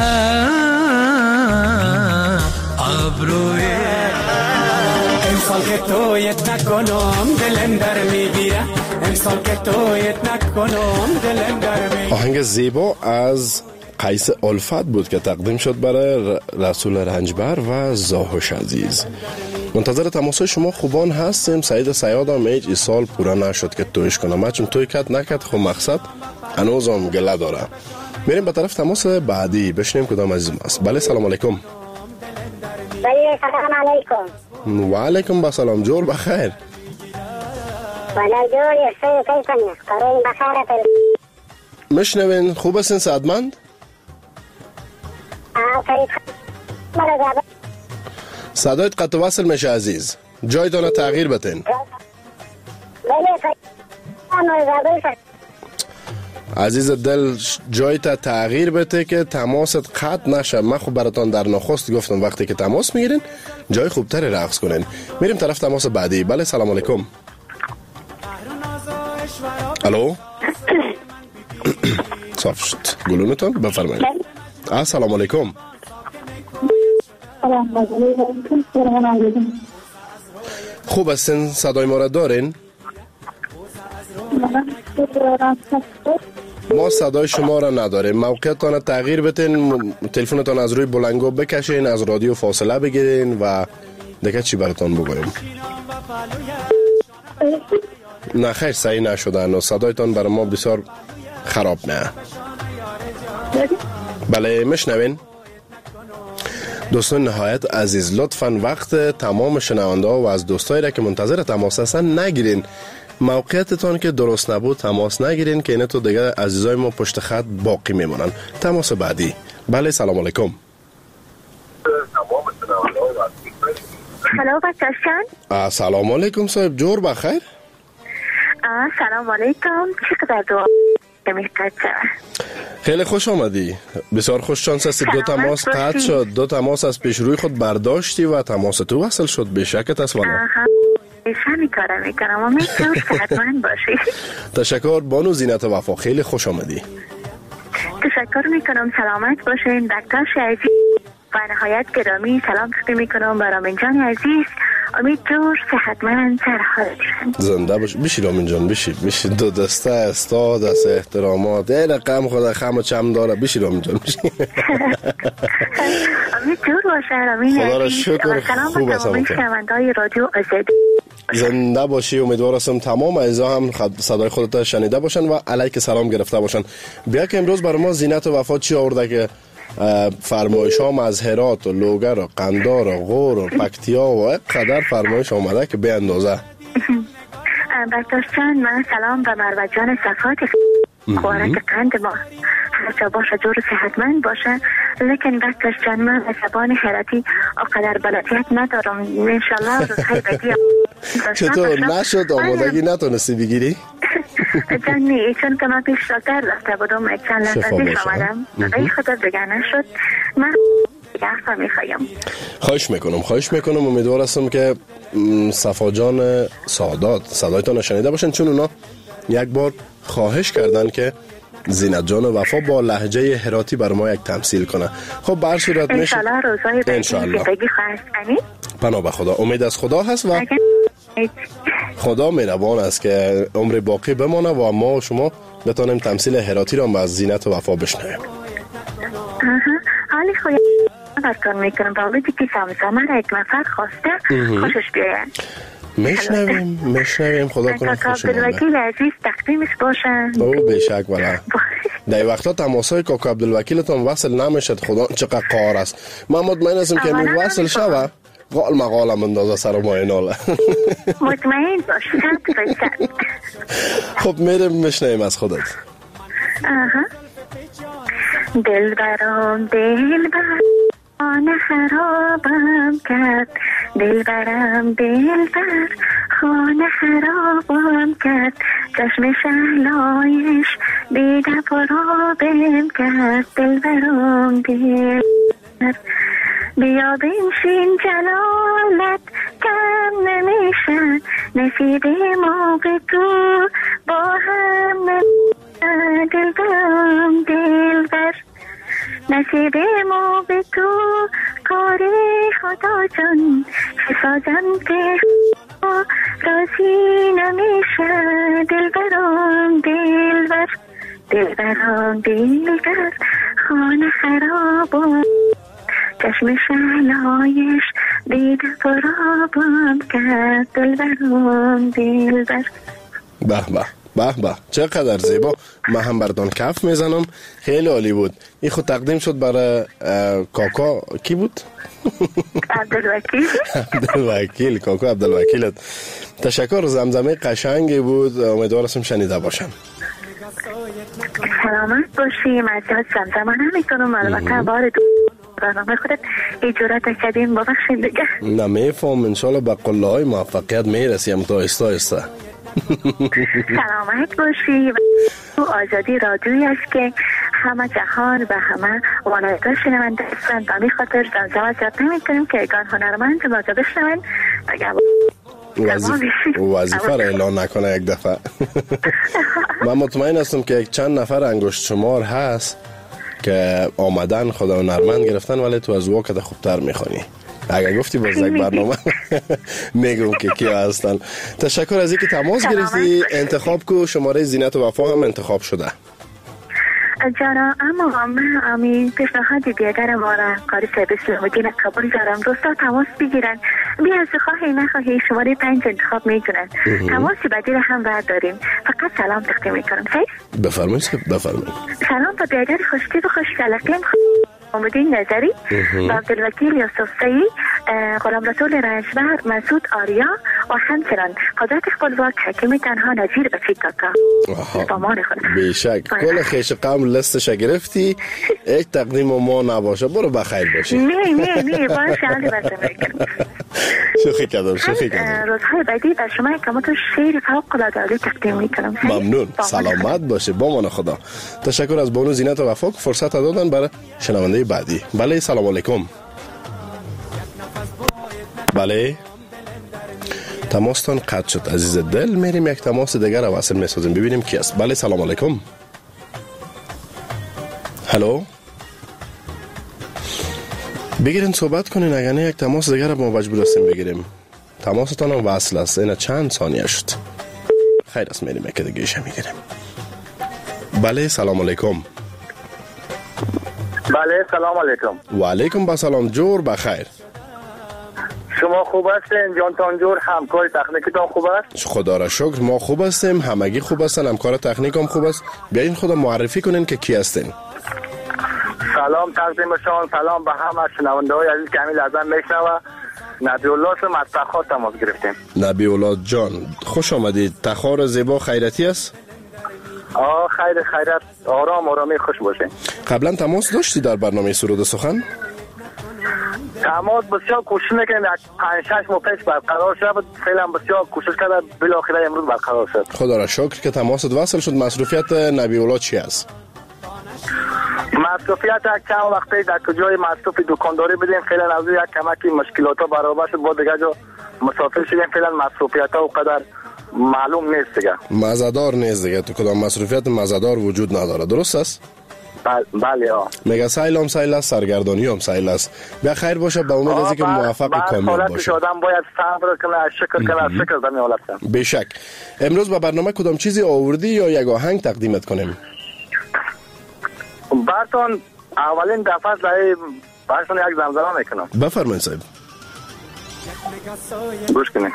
ابروی امسال که تویت نکنم دلم در میگیره امسال که تویت نکنم دلم در میگیره. آهنگ زیبا از قیس الفت بود که تقدیم شد برای رسول رنجبر و زاهوش عزیز. منتظر تماسای شما خوبان هستیم. سعید سیاد هم هیچ سال پورا نشد که تویش کنم، چون توی کت نکت خب مقصد هنوز هم گله داره. میریم به طرف تماس بعدی بشنیم کدام عزیز است. بله سلام علیکم. بله سلام علیکم. و علیکم بسلام. جور بخیر. بله جور یسته کیفنی قرار بخیرت. مشنوین خوب هستین سعدمند؟ فرید صدایت قطع وصل میشه عزیز. جایتان تغییر بتین. عزیز دل جایت تغییر بده که تماست قطع نشه. من خب براتان در نخست گفتم وقتی که تماس میگیرین جای خوبتری رقص کنین. میریم طرف تماس بعدی. بله سلام علیکم. الو صاف شد گلونتون بفرمایید. السلام علیکم. خوب هستین؟ صدای ما را دارین؟ ما صدای شما را نداریم. موقعیتان تغییر بتین، تلفنتان از روی بلنگو بکشین، از رادیو فاصله بگیرین و دیگه چی براتان بگویم. نه خیر صحیح نشدن و صدایتان برای ما بسیار خراب. نه بله مشنوین دوستان نهایت عزیز، لطفاً وقت تمام شنونده ها و از دوستایی را که منتظر تماس هستن نگیرین. موقعیتتان که درست نبود تماس نگیرین که اینه تو دیگه عزیزای ما پشت خط باقی میمونن. تماس بعدی. بله سلام علیکم. سلام بچه‌شان. سلام علیکم صاحب. جور بخیر. سلام علیکم. چقدر دعا خیلی خوش آمدی. بسیار خوش شانس هستی. دو تماس قطع شد. دو تماس از پیش روی خود برداشتی و تماس تو وصل شد. بشکت است والا. همین کارا میکنم. امیدوارم صحتمند باشی. تشکر بانو زینت وفا. خیلی خوش آمدی. تشکر میکنم. سلامت باشین دکتر عزیز و نهایت گرامی. سلام میکنم برامین جان عزیز. امیدوار صحتمند سرحال زنده باش. بشی رامین جان بشی دو دسته استاد از احترامات این رقم خدا خم و چم داره. بشی رامین جان بشی. امیدوار باشه رامین. خدا را شکر خوب است. شنونده‌های رادیو آزادی. زنده باشی. امیدوار هستم تمام اعضا هم صدای خودت شنیده باشن و علیک سلام گرفته باشن. بیا که امروز برای ما زینت و وفا چی آورده که فرمایش هم از هرات و لوگر و قندار و غور و پکتیا و قدر فرمایش آمده که به اندازه. برداشتن من سلام به مروه جان صفات خوارک قند ما هر جا باشه جور صحتمند باشه، لیکن برداشتن من از زبان هراتی اقدر بلدیت ندارم. انشالله روزهای بدی چطور نشد آمادگی نتونستی بگیری؟ جانی چون که من پیش دکتر رفته بودم چند لحظه پیش آمدم به خدا دیگه نشد. من حرفا میخوایم. خواهش میکنم. امیدوار هستم که صفا جان سادات صدایتان شنیده باشن، چون اونا یک بار خواهش کردن که زینت جان وفا با لهجه هراتی بر ما یک تمثیل کنه. خب به هر صورت میشه انشالله روزای بعدی زندگی خواهد کنی. پناه به خدا. امید از خدا هست و خدا مهربان است که عمر باقی بمانه و ما و شما بتانیم تمثیل هراتی را از زینت وفا بشنویم. حالی خوی برکن میکنم با ویدی که سمزامه را یک نفر خواسته خوشش بیاید. میشنویم. خدا کنه خوشم آمده. عبدالوکیل عزیز تقدیمش باشن. او بشک بله. در وقتا تماسای کاکا عبدالوکیلتان وصل نمیشد. خدا چقدر قار است. من مطمئن هستم که امروز وصل شوه قال مقالم اندازه سر ما ایناله. مطمئن باش. خب میرم میشنویم از خودت. دل برام خانه خرابم کرد، دل برم خانه خرابم کرد، چشم شهلایش دیده پرابم کرد، دل برم بیا بنشین جلالت کم نمیشن، نصیب ما به تو با هم دل برم نصیب ما به تو کاری خدا جان حفاظم که راضی نمیشه، دل برام دلبر خانه خرابم چشم شهلایش دیده پرابم کرد، دل برام دلبر. به چقدر زیبا. من هم بردان کف میزنم. خیلی عالی بود. این خود تقدیم شد برای کاکا کی بود؟ عبدالوکیل. کاکا عبدالوکیلت تشکر. زمزمه قشنگی بود. امیدوار هستم شنیده باشم. سلامت باشیم. از زمزمه نمیکنم البته بار برنامه خودت ایجورت کردیم ببخشید دیگه. نمیفهم. انشالله به قله های موفقیت میرسیم تا آهسته. سلامت باشی. و آزادی رادیویی است که همه جهان و همه ولایت‌ها شنونده هستند. به همین خاطر زمزمه زیاد نمی‌کنیم که اگه هنرمند ماجرا بشنون وظیفه را اعلان نکنه یک دفعه. من مطمئن هستم که چند نفر انگشت شمار هست که آمدن خدا هنرمند گرفتن، ولی تو از واقع خوبتر میخونی. اگر گفتی باز یک برنامه میگم که کیا هستن. تشکر از اینکه تماس گرفتی. انتخاب کو شماره زینت و وفا هم انتخاب شده جانا، اما من امی پیشنهاد دیگر ما را کاری سرویس لامدین قبول دارم. دوستا تماس بگیرن، بیا از خواهی نخواهی شماره 5 انتخاب میکنن. تماسی بعدی را هم برداریم. فقط سلام تقدیم میکنم. بفرمایید. سلام با بیادر خوشتی و خوشگلقیم آمدین نظری و عبدالوکیل یوسف سعی، غلام رسول رنجبر، مسعود آریا و همچنان حضرت خپلواک حکیم تنها نظیر بچی کاکا. بامان خودم بیشک کل خیش قوم لستش گرفتی. یک تقدیم ما نباشه. برو بخیر باشی. نه باشه. علی برسه میکنم. شوخی کردم. روزهای بعدی بر شما کمات شعر فوق العاده عالی تقدیم میکنم. ممنون. سلامت باشه. بامان خدا. تشکر از بانو زینت و وفا فرصت دادن برای شنونده بعدی. بله سلام علیکم. بله تماستان قطع شد عزیز دل. میریم یک تماس دیگر رو وصل میسازیم ببینیم کی است. بله سلام علیکم. هلو بگیرین صحبت کنین. اگر نه یک تماس دیگر رو ما مجبور هستیم بگیریم. تماستان هم وصل است. این چند ثانیه شد. خیر است میریم یک دیگه ایش میگیریم. بله سلام علیکم. بله سلام علیکم. و علیکم با سلام. جور بخیر. شما خوب هستین؟ جان تانجور همکار تکنیکتان خوب است؟ خدا را شکر ما خوب هستیم، همگی خوب هستن، همکار تکنیک هم خوب است. بیاین خدا معرفی کنین که کی هستین. سلام تقدیمشان، سلام به همه شنونده های عزیز که همین لحظه میشنوه. نبی الله اسم از تخار تماس گرفتیم. نبی الله جان خوش آمدید. تخار زیبا خیرتی است؟ خیرت آرامی خوش باشین. قبلا تماس داشتی در برنامه سرود سخن؟ تماس بسیار کوشش میکنیم، 5-6 ماه پیش برقرار شد، فعلا بسیار کوشش کرده، بالاخره امروز برقرار شد. خدا را شکر که تماست وصل شد. مصروفیت نبی الله چی است؟ مصروفیت چند وقتی در کجای مصروف دکانداری بدیم، فعلا از یک کمکی مشکلات ها برابر شد، با دیگه جا مسافر شدیم، فعلا مصروفیت ها اونقدر معلوم نیست دیگه. مزدار نیست دیگه، تو کدام مصروفیت مزدار وجود نداره، درست است؟ بله میگه سیل هم سیل است، سرگردانی هم سیل است. بیا خیر باشه، به امید از که موفق و کامیاب باشه. آدم باید صبر کنه، شکر کنه، شکر در میولد. بیشک. امروز به برنامه کدام چیزی آوردی یا یک آهنگ تقدیمت کنیم؟ براتون اولین دفعه براتون یک زمزمه میکنم. بفرمایید صاحب. گوش کنید.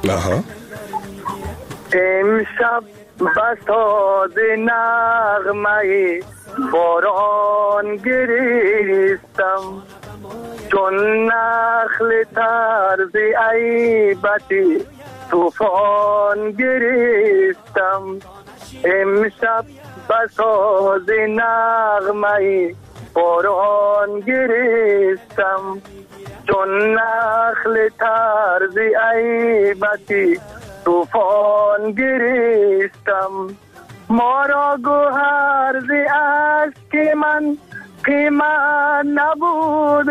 امشب بساز نغمه باران گریستم، چون نخل طرز عیبتی طوفان گریستم. امشب بساز نغمه باران گریستم، چون نخل طرز عیبتی طوفان گریستم. ما را گوهر ز اشک من قیمت نبود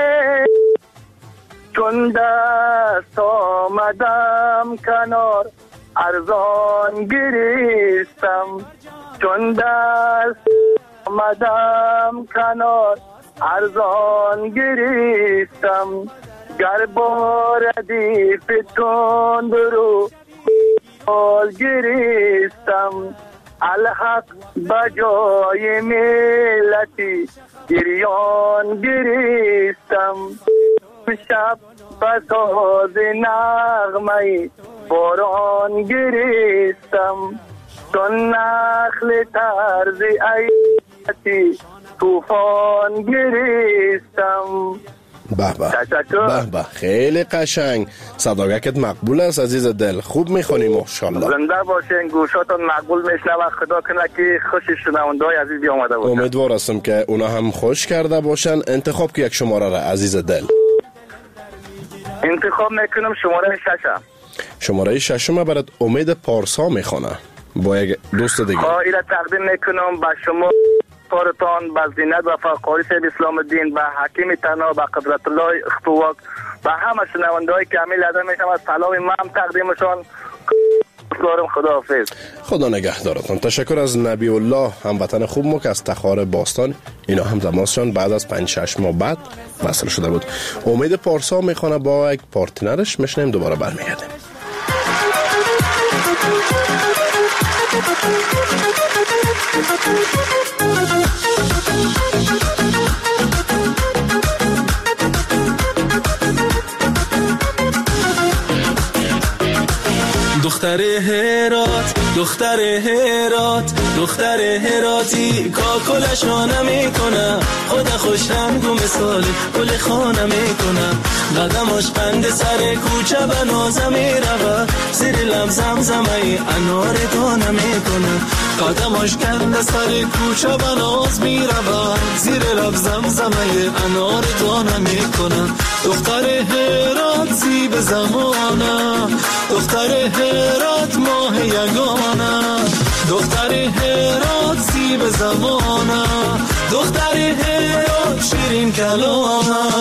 چون دست آمدم کنار ارزان گریستم، چون دست آمدم کنار ارزان گریستم. گر باردی فتون برو حال گریستم، الحق بجای ملتی گریان گریستم. شب بساز نغمه باران گریستم، چون نخل طرز عیبتی طوفان گریستم. به خیلی قشنگ، صداقتت مقبول است عزیز دل، خوب میخونی ماشاءالله. زنده باشین، گوشاتون مقبول میشنوه، خدا کنه که خوشی شنونده‌های عزیز بیامده باشن. امیدوار هستم که اونا هم خوش کرده باشن. انتخاب که یک شماره را عزیز دل. انتخاب میکنم شماره 6. شماره 6 برات امید پارسا میخونه با یک دوست دیگه. اینا تقدیم میکنم به شما کارتان، به زینت و فقاری صاحب اسلام الدین، به حکیم تنها، به قدرت الله اختواق، به همه شنونده‌هایی که همین لحظه میشم از سلام من تقدیمشان دارم. خداحافظ. خدا نگهدارتان. تشکر از نبی الله، هموطن خوب ما که از تخار باستان، اینا هم تماسشان بعد از 5-6 ماه بعد وصل شده بود. امید پارسا میخونه با یک پارتنرش، میشنیم دوباره برمیگردیم. دختر هرات، دختر هرات، دختر هراتی کاکلشو نمیکنه، خدا خوشرنگ و مثال گل خانه میکنه، قدماش قند سر کوچه بنازه میروه، زیر لب زمزمه انار دانه میکنه، قدماش قند سر کوچه بناز میروه، زیر لب زمزمه انار دانه میکنه. دختر هرات زیب زمانه، دختر هرات ماه یگانه، دختر هرات زیب زمانه، دختر هرات شیرین کلامه.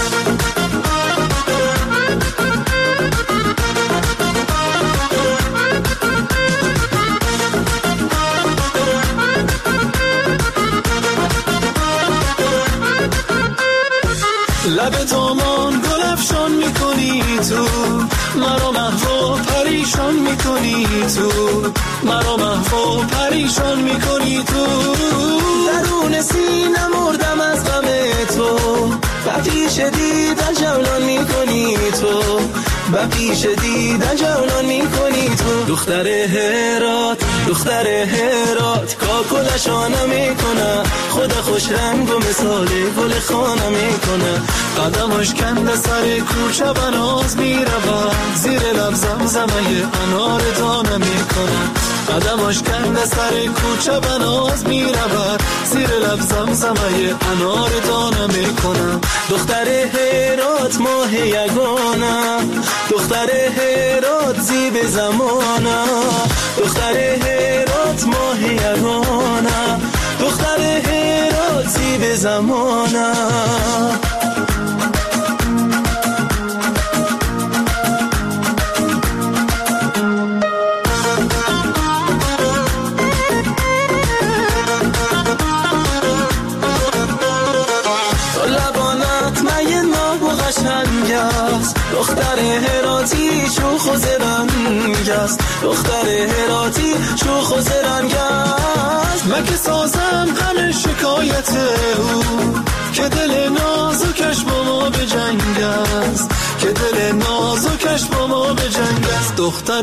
لب تامان گل افشان میکنی تو، مرا محو پریشان میکنی تو، مرا محو پریشان میکنی تو، درون سینه مردم از غم تو، وقتی شدید جولان میکنی میکنی تو، به پیش دیدن جولان میکنی تو. دختر هرات کاکلشانه میکنه، خدا خوش رنگ و مثال گل خانه میکنه. قدمش کنده سر کوچه بناز میره، زیر لب زمزمه انار دانه میکنه. قدمش کنده سر کوچه بناز میره، زیر لب زمزمه انار دانه میکنه. دختر هرات ماه یگانه، دختر هرات زیب زمانه. دختر هرات ماه یگانه، دختر هرات زیب زمانه. دختر هراتی شوخ و زرنگ است، دختر هراتی شوخ و زرنگ است. من که سازم همه شکایت او، که دل نازکش با ما به جنگ است، که دل نازکش با ما به جنگ است. دختر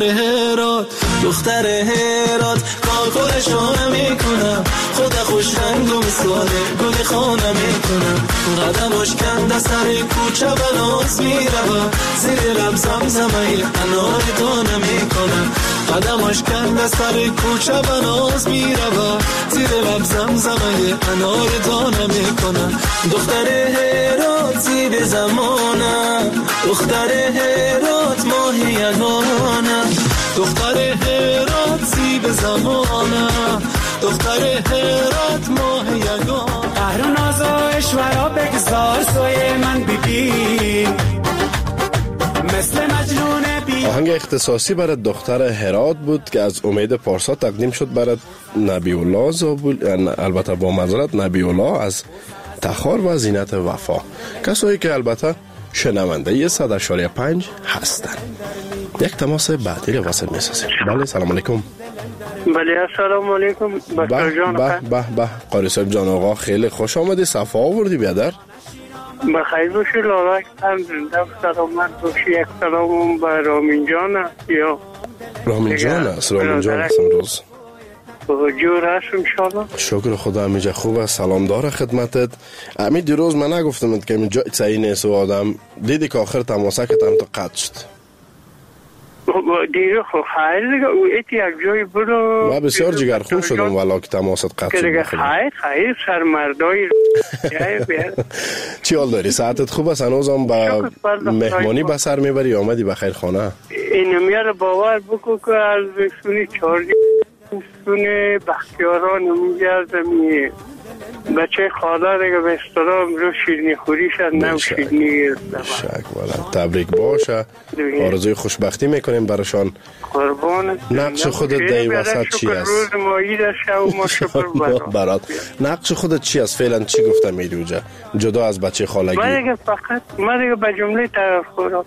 هرات کاکلشانه میکنم، خدا خوش رنگ و مثال گل خانه میکنم. قدمش کنده سر کوچه بناز میروم، زیر لب زمزمه انار دانه میکنم. قدمش کنده سر کوچه بناز میروم، زیر لب زمزمه انار دانه میکنم. دختر هرات زیب زمانه، دختر هرات ماه یگانه. دختر هرات زیب زمانه، دختر هرات ماه یگانه. قهر و ناز و اشورا بگذار سوی من ببین، مثل مجنون بی. آهنگ اختصاصی برای دختر هرات بود که از امید پارسا تقدیم شد برای نبی الله زابل، البته با معذرت نبی الله از تخار و زینت وفا، کسایی که البته شنونده 100.5 هستند. یک تماس بعدی رو واسه میسازیم. بله سلام علیکم. بله السلام علیکم. بسر جان به قاری صاحب جان آقا خیلی خوش آمدی، صفا آوردی بیادر. بخیر باشی لالک هم زنده و سلامت باشی. یک سلام به رامین جان است یا رامین جان است. رامین جان است امروز جور هست انشاءالله. شکر خدا امیجا خوب است. سلام داره خدمتت. امی دیروز من نگفتم که اینجا صحیح نیست و آدم دیدی که آخر تماسه که تو قطع شد دیگه. خب خیلی دیگه او ایتی یک جای برو من بسیار جگرخون شدم ولی که تماست قطع شد. خیلی سرمردایی چی حال داری؟ ساعتت خوب است؟ هنوزم با مهمانی به سر میبری آمدی بخیر خانه؟ اینو میاره باور بکو که از سونی چارجی سونی بختیاران میگرد می بچه خاله دیگه به اصطلاح امروز شیرنی خوری شد. نم شیرنی گرفتم. شک والا تبریک باشه. آرزوی خوشبختی میکنیم براشان. قربانت. نقش خودت در وسط چی است؟ روز مایی در شب ما شکر برات. نقش خودت چی است؟ فعلا چی گفته میری اوجا جدا از بچه خالگی؟ من دیگه فقط به جمله طرف خورم.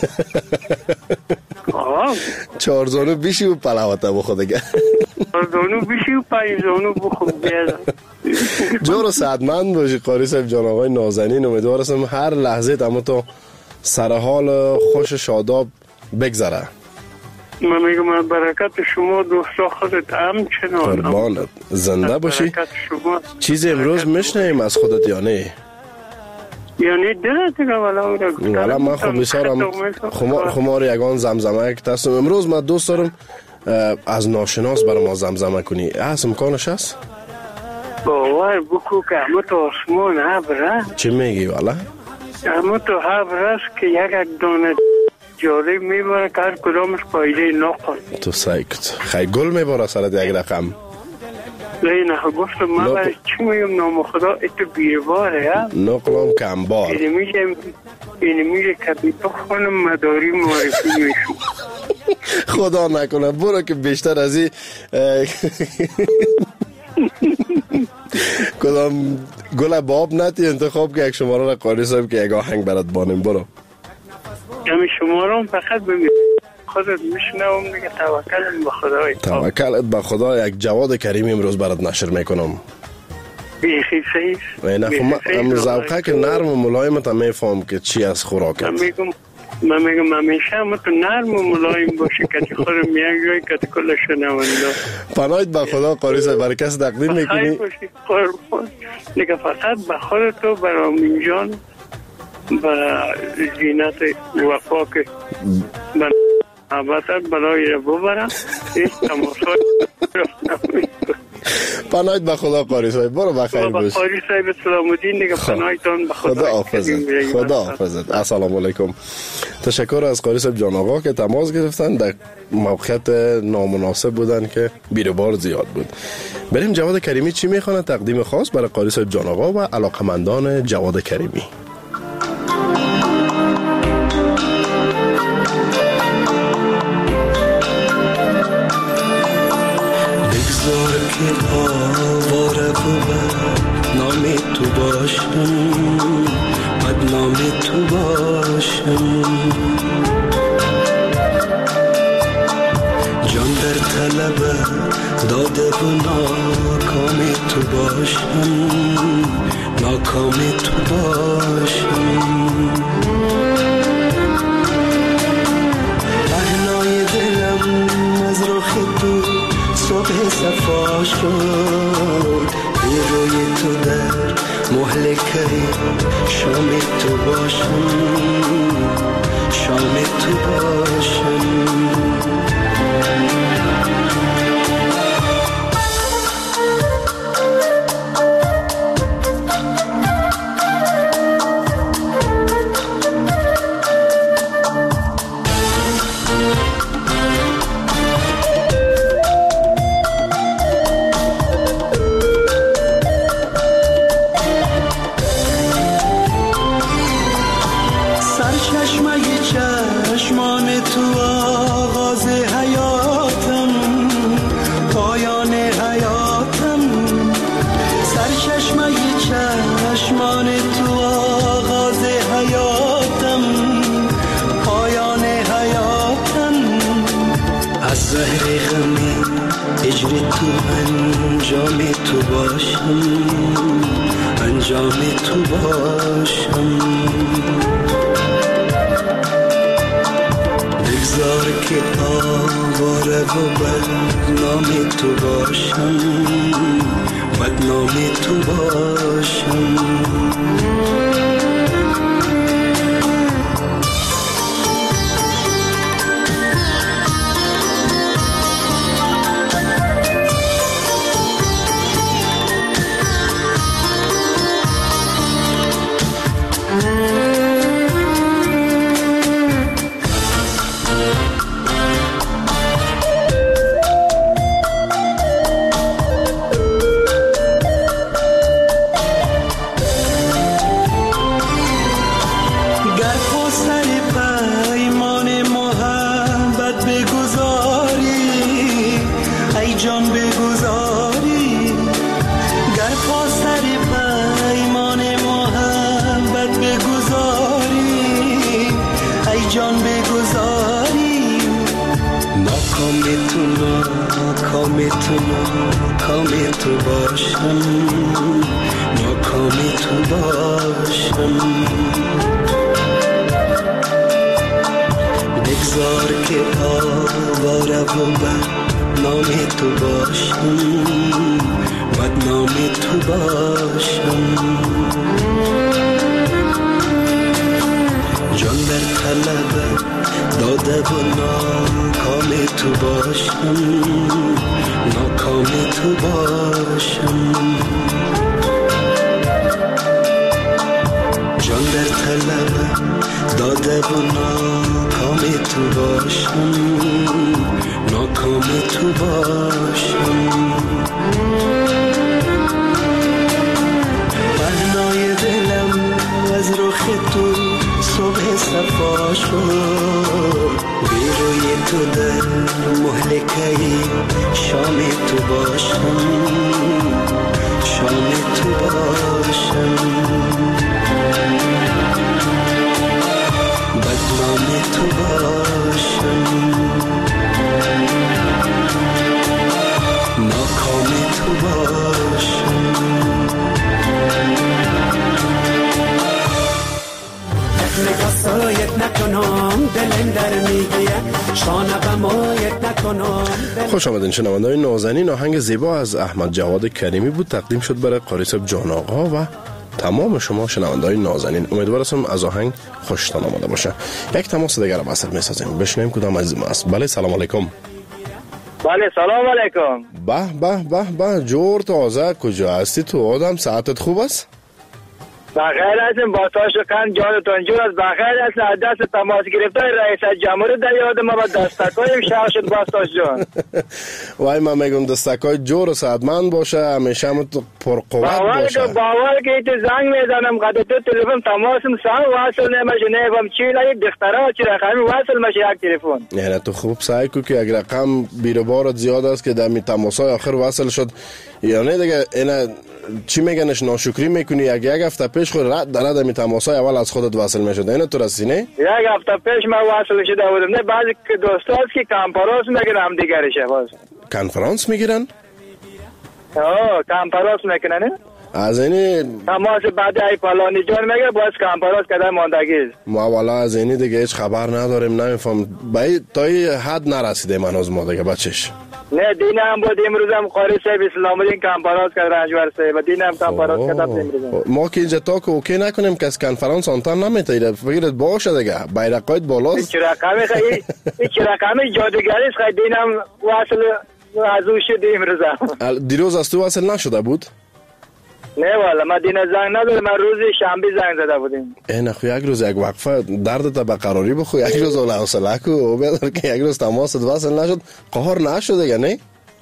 چهار زانو بیشی و پلاواتا بخو دیگه. چهار زانو بیشی و پنج زانو بخو بیادم. جور و سعدمند باشی قاری صاحب جان آقای نازنین. امیدوارم هر لحظه تمام تو سر حال خوش شاداب بگذره. من میگم برکت شما دوستا خودت همچنان قربانت زنده باشی. چیزی امروز میشنیم از خودت یا نه؟ یعنی درست دیگه والا من خب بسیارم خمار یگان زمزمه که تستم. امروز من دوست دارم از ناشناس برای ما زمزمه کنی. هست امکانش هست؟ باور بکو که همه تو آسمان هبره. چی میگی والا؟ همه تو هبره است که یک دانه جاری میباره که هر کدامش پایده نقل. تو سایکت خیلی گل میباره سرد یک رقم. نه گفتم من برای چی میگم نام خدا ایتو بیرواره نقلم کمبار. اینه میگه کبیتا خانم مداری معرفی میشو. خدا نکنه برو که بیشتر از این کدام گل باب نتی انتخاب که یک شماره را قاری صاحب که یک آهنگ برات بانیم. برو همین شماره هم فقط ببین خودت میشنوم دیگه. توکلت به خدا. یک جواد کریمی امروز برات نشر میکنم. بیخی صحیح. نه خب من زوقه که نرم و ملایمت هم میفهم که چی از خوراکت. میگم من میگم همیشه هم تو نرم و ملایم باشه که خودم میگم جای که کل شنونده. پناهت به خدا قاری صاحب، برای کس تقدیم میکنی؟ دیگه فقط به خودت و برای امین جان و زینت وفا که محبتت برای رو ببرم این تماشای پناهت به خدا قاری صاحب، برو بخیر باش. قاری صاحب سلام الدین دیگه پناهتون به خدا حافظت. خدا حافظت. السلام علیکم. تشکر از قاری صاحب جان آقا که تماس گرفتن، در موقعیت نامناسب بودن که بیروبار زیاد بود. بریم جواد کریمی چی میخوانه تقدیم خاص برای قاری صاحب جان آقا و علاقمندان جواد کریمی. که آواره بود نام تو باشم، بد نام تو باشم، جان در طلب داده و ناکام تو باشم، ناکام تو باشم. پهنای دلم از رخ تو صبح صفا شد، به روی تو در مهلکه شام تو باشم، شام تو باشم. انجام تو باشم، انجام تو باشم. بگذار که آواره و بدنام تو باشم، بدنام تو باشم. ناکام تو باشم، ناکام تو باشم. بگذار که آواره و بدنام تو باشم، بدنام تو باشم. جان در طلب داده و ناکام تو باشم، ناکام تو باشم. جان در طلب داده و ناکام تو باشم، ناکام تو باشم. پهنای دلم از رخ تو صبح صفا شد، بی روی تو در مهلکه شام تو باشم، شام تو باشم. بدنام تو باشم، ناکام تو باشم. نگاه سایت نکنم دلم در میگیره شانه به مایت نکنم. خوش آمدین شنونده‌های نازنین. آهنگ زیبا از احمد جواد کریمی بود، تقدیم شد برای قاری صاحب جان آقا و تمام شما شنونده‌های نازنین. امیدوارم از آهنگ خوشتان آمده باشه. یک تماس دیگر هم وصل می‌سازیم، بشنویم کدام عزیز ما است. بله سلام علیکم. بله سلام علیکم. به جور تازه، کجا هستی تو آدم؟ ساعتت خوب است؟ بخیر هستیم، با تاشقند جانتون جور است. بخیر است. از دست تماس گرفته رئیس جمهوری در یاد ما و دستکایم شهر شد باستاش جان. وای من میگم دستکای جور و سعدمند باشه، همیشه هم پرقوت باشه. باور که تو زنگ میزنم قد تو تلفن تماسم سان واصل نمیشه، نمیفهم چی لای دخترها چی رقمی واصل میشه یک تلفن. نه تو خوب سعی کو که اگر رقم بیروبارت زیاد است که در می تماسای آخر واصل شد یا نه دیگه اینا چی میگنش ناشکری میکنی. یک هفته پیش خود رد در می تماسای اول از خودت واصل میشد، اینا تو رسی نه؟ یک هفته پیش من واصل شده بودم. نه بعضی دوستاست که کنفرانس میگیرن هم دیگرشه باز. کنفرانس میگیرن؟ کنفرانس میکنن. از اینی تماس بعد ای فلانی جان میگه باز کنفرانس کردن ماندگی. ما والا از اینی دیگه هیچ خبر نداریم، نمیفهم بای تای حد نرسیده منوز ما دیگه بچش. نه دین هم بود امروز هم قاری صاحب اسلام الدین کنفرانس کرد رنجور صاحب دین هم کنفرانس کرد امروز. ما که اینجا تا که اوکی نکنیم که از کنفرانس آنتن نمیتایید فکرت باشه دیگه بیرقایت بالاست. چه رقمی خیلی چه رقمی جادوگری است خیلی دین هم واصل از او شد امروز. دیروز از تو واصل نشده بود؟ نه والا ما دین زنگ ندارم، من روز شنبه زنگ زده بودیم. نه خو یک روز یک وقفه دردت به قراری بخو، یک روز اول حوصله کو و بدر که یک روز تماست وصل نشد قهر نشد دیگه نه؟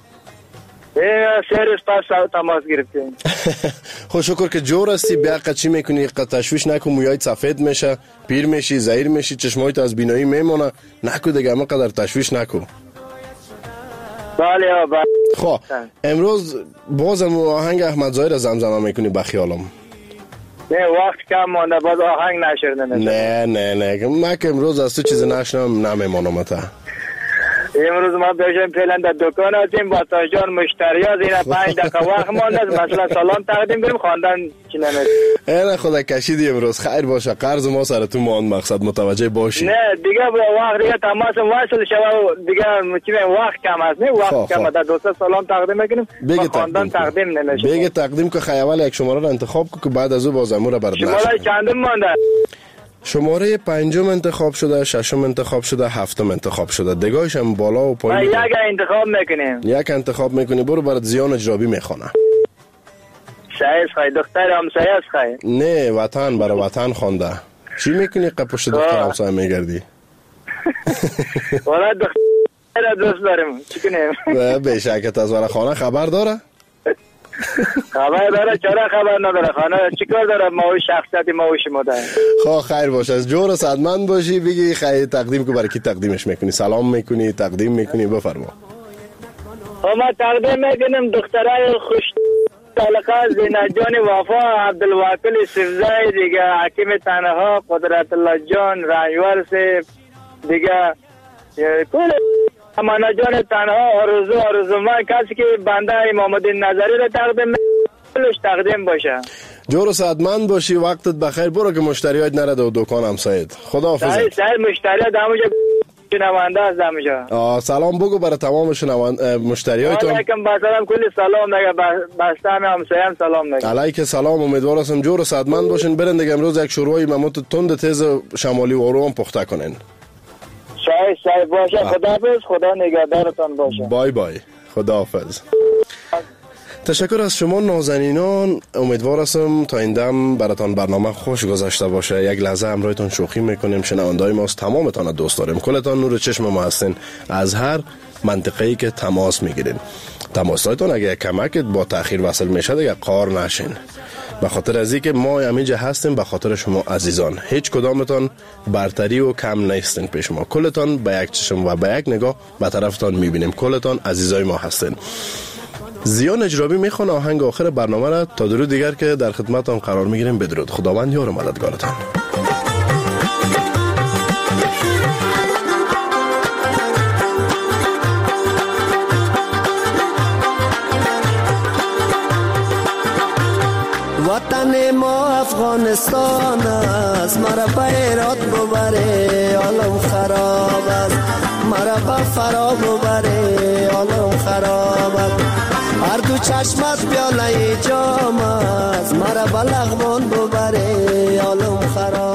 سه روز پس تماس گرفتیم. خب شکر که جور هستی. بیا چی میکنی؟ تشویش نکن، مویایت سفید میشه، پیر میشی، زهیر میشی، چشمایت از بینایی میمونه. نکو دیگه اما قدر تشویش نکو. بله خب امروز بازم آهنگ احمد ظاهر زمزمه میکنی به خیالم. نه وقت کم مانده باز آهنگ نشرده. نه من که امروز از تو چیزی نشنم نمیمانم تا. امروز ما بشیم فعلا در دکان هستیم با تاجان مشتری ها زینا 5 دقیقه وقت مانده است. مثلا سلام تقدیم کنیم خواندن چی نمید. نه خدا کشیدی امروز خیر باشه، قرض ما سر تو ماند، مقصد متوجه باشی. نه دیگه با وقت دیگه تماس واصل شو دیگه چی وقت کم است. نه وقت کم در دوست سلام تقدیم میکنیم با خواندن تقدیم نمیشه. بگه تقدیم که خیال یک شماره رو انتخاب کو که بعد از او باز امور برات نشه. شماره چندم مانده؟ شماره 5 انتخاب شده، 6 انتخاب شده، 7 انتخاب شده. دیگه‌اش هم بالا و پایین. یک انتخاب میکنیم. یک انتخاب میکنی، برو برات زیان اجرابی میخونه. شایز خواهی دختر همسایه است خواهی؟ نه وطن برای وطن خونده. چی میکنی که پشت دختر همسایه میگردی؟ والا دختر دوست داریم چی کنیم؟ بشکت از ولی خانه خبر داره؟ خبر داره، چرا خبر نداره؟ خانه چیکار داره؟ ما و شخصیت ما و شما داره. خب خیر باشه، از جور و صدمند باشی. بگی خیر تقدیم که برای کی تقدیمش میکنی؟ سلام میکنی، تقدیم میکنی؟ بفرما. خب ما تقدیم میکنیم دخترای خوش تعلقات زینت جان وفا، عبدالواکل سفزای دیگه، حکیم تنها، قدرت الله جان، رنجور صاحب دیگه، کل امانا جان تنها، آرزو من کسی که بنده امام الدین نظری رو تقدیم باشه. جور و صحتمند باشی، وقتت بخیر. برو که مشتریات نرده و دکان همسایت. خداحافظ. سعید مشتریات دموجا شنونده است دموجا. سلام بگو برای تمام مشتریاتون. علیکم سلام، کلی سلام نگه بسته همه همسایم سلام نگه. علیک سلام، امیدوار هستم جور و صحتمند باشین. برن دیگه امروز یک شوربای مموت تند تیز شمالی و رو هم پخته کنین. شاید باشه. خداحافظ، خدا نگهدارتان باشه. بای بای، خداحافظ. تشکر از شما نازنینان. امیدوار هستم تا این دم براتان برنامه خوش گذشته باشه. یک لحظه همراهتون شوخی میکنیم. شنونده‌های ماست، تمامتان دوست داریم. کلتان نور چشم ما هستین. از هر منطقه‌ای که تماس میگیرین، تماساتون اگه کمک با تأخیر وصل میشه دیگه قار نشین. به خاطر از اینکه ما همینجا هستیم به خاطر شما عزیزان. هیچ کدامتان برتری و کم نیستین پیش ما. کلتان به یک چشم و به یک نگاه به طرفتان میبینیم. کلتان عزیزای ما هستین. زیان اجرابی میخوان آهنگ آخر برنامه را. تا درود دیگر که در خدمتتان قرار میگیریم. بدرود. خداوند یار و مددگارتان. وطن ما افغانستان است، مرا پیرات ببره عالم خراب است، مرا به فرا ببره عالم خراب است. هر دو چشمت پیاله جام است، مرا به لغمان ببره عالم خراب.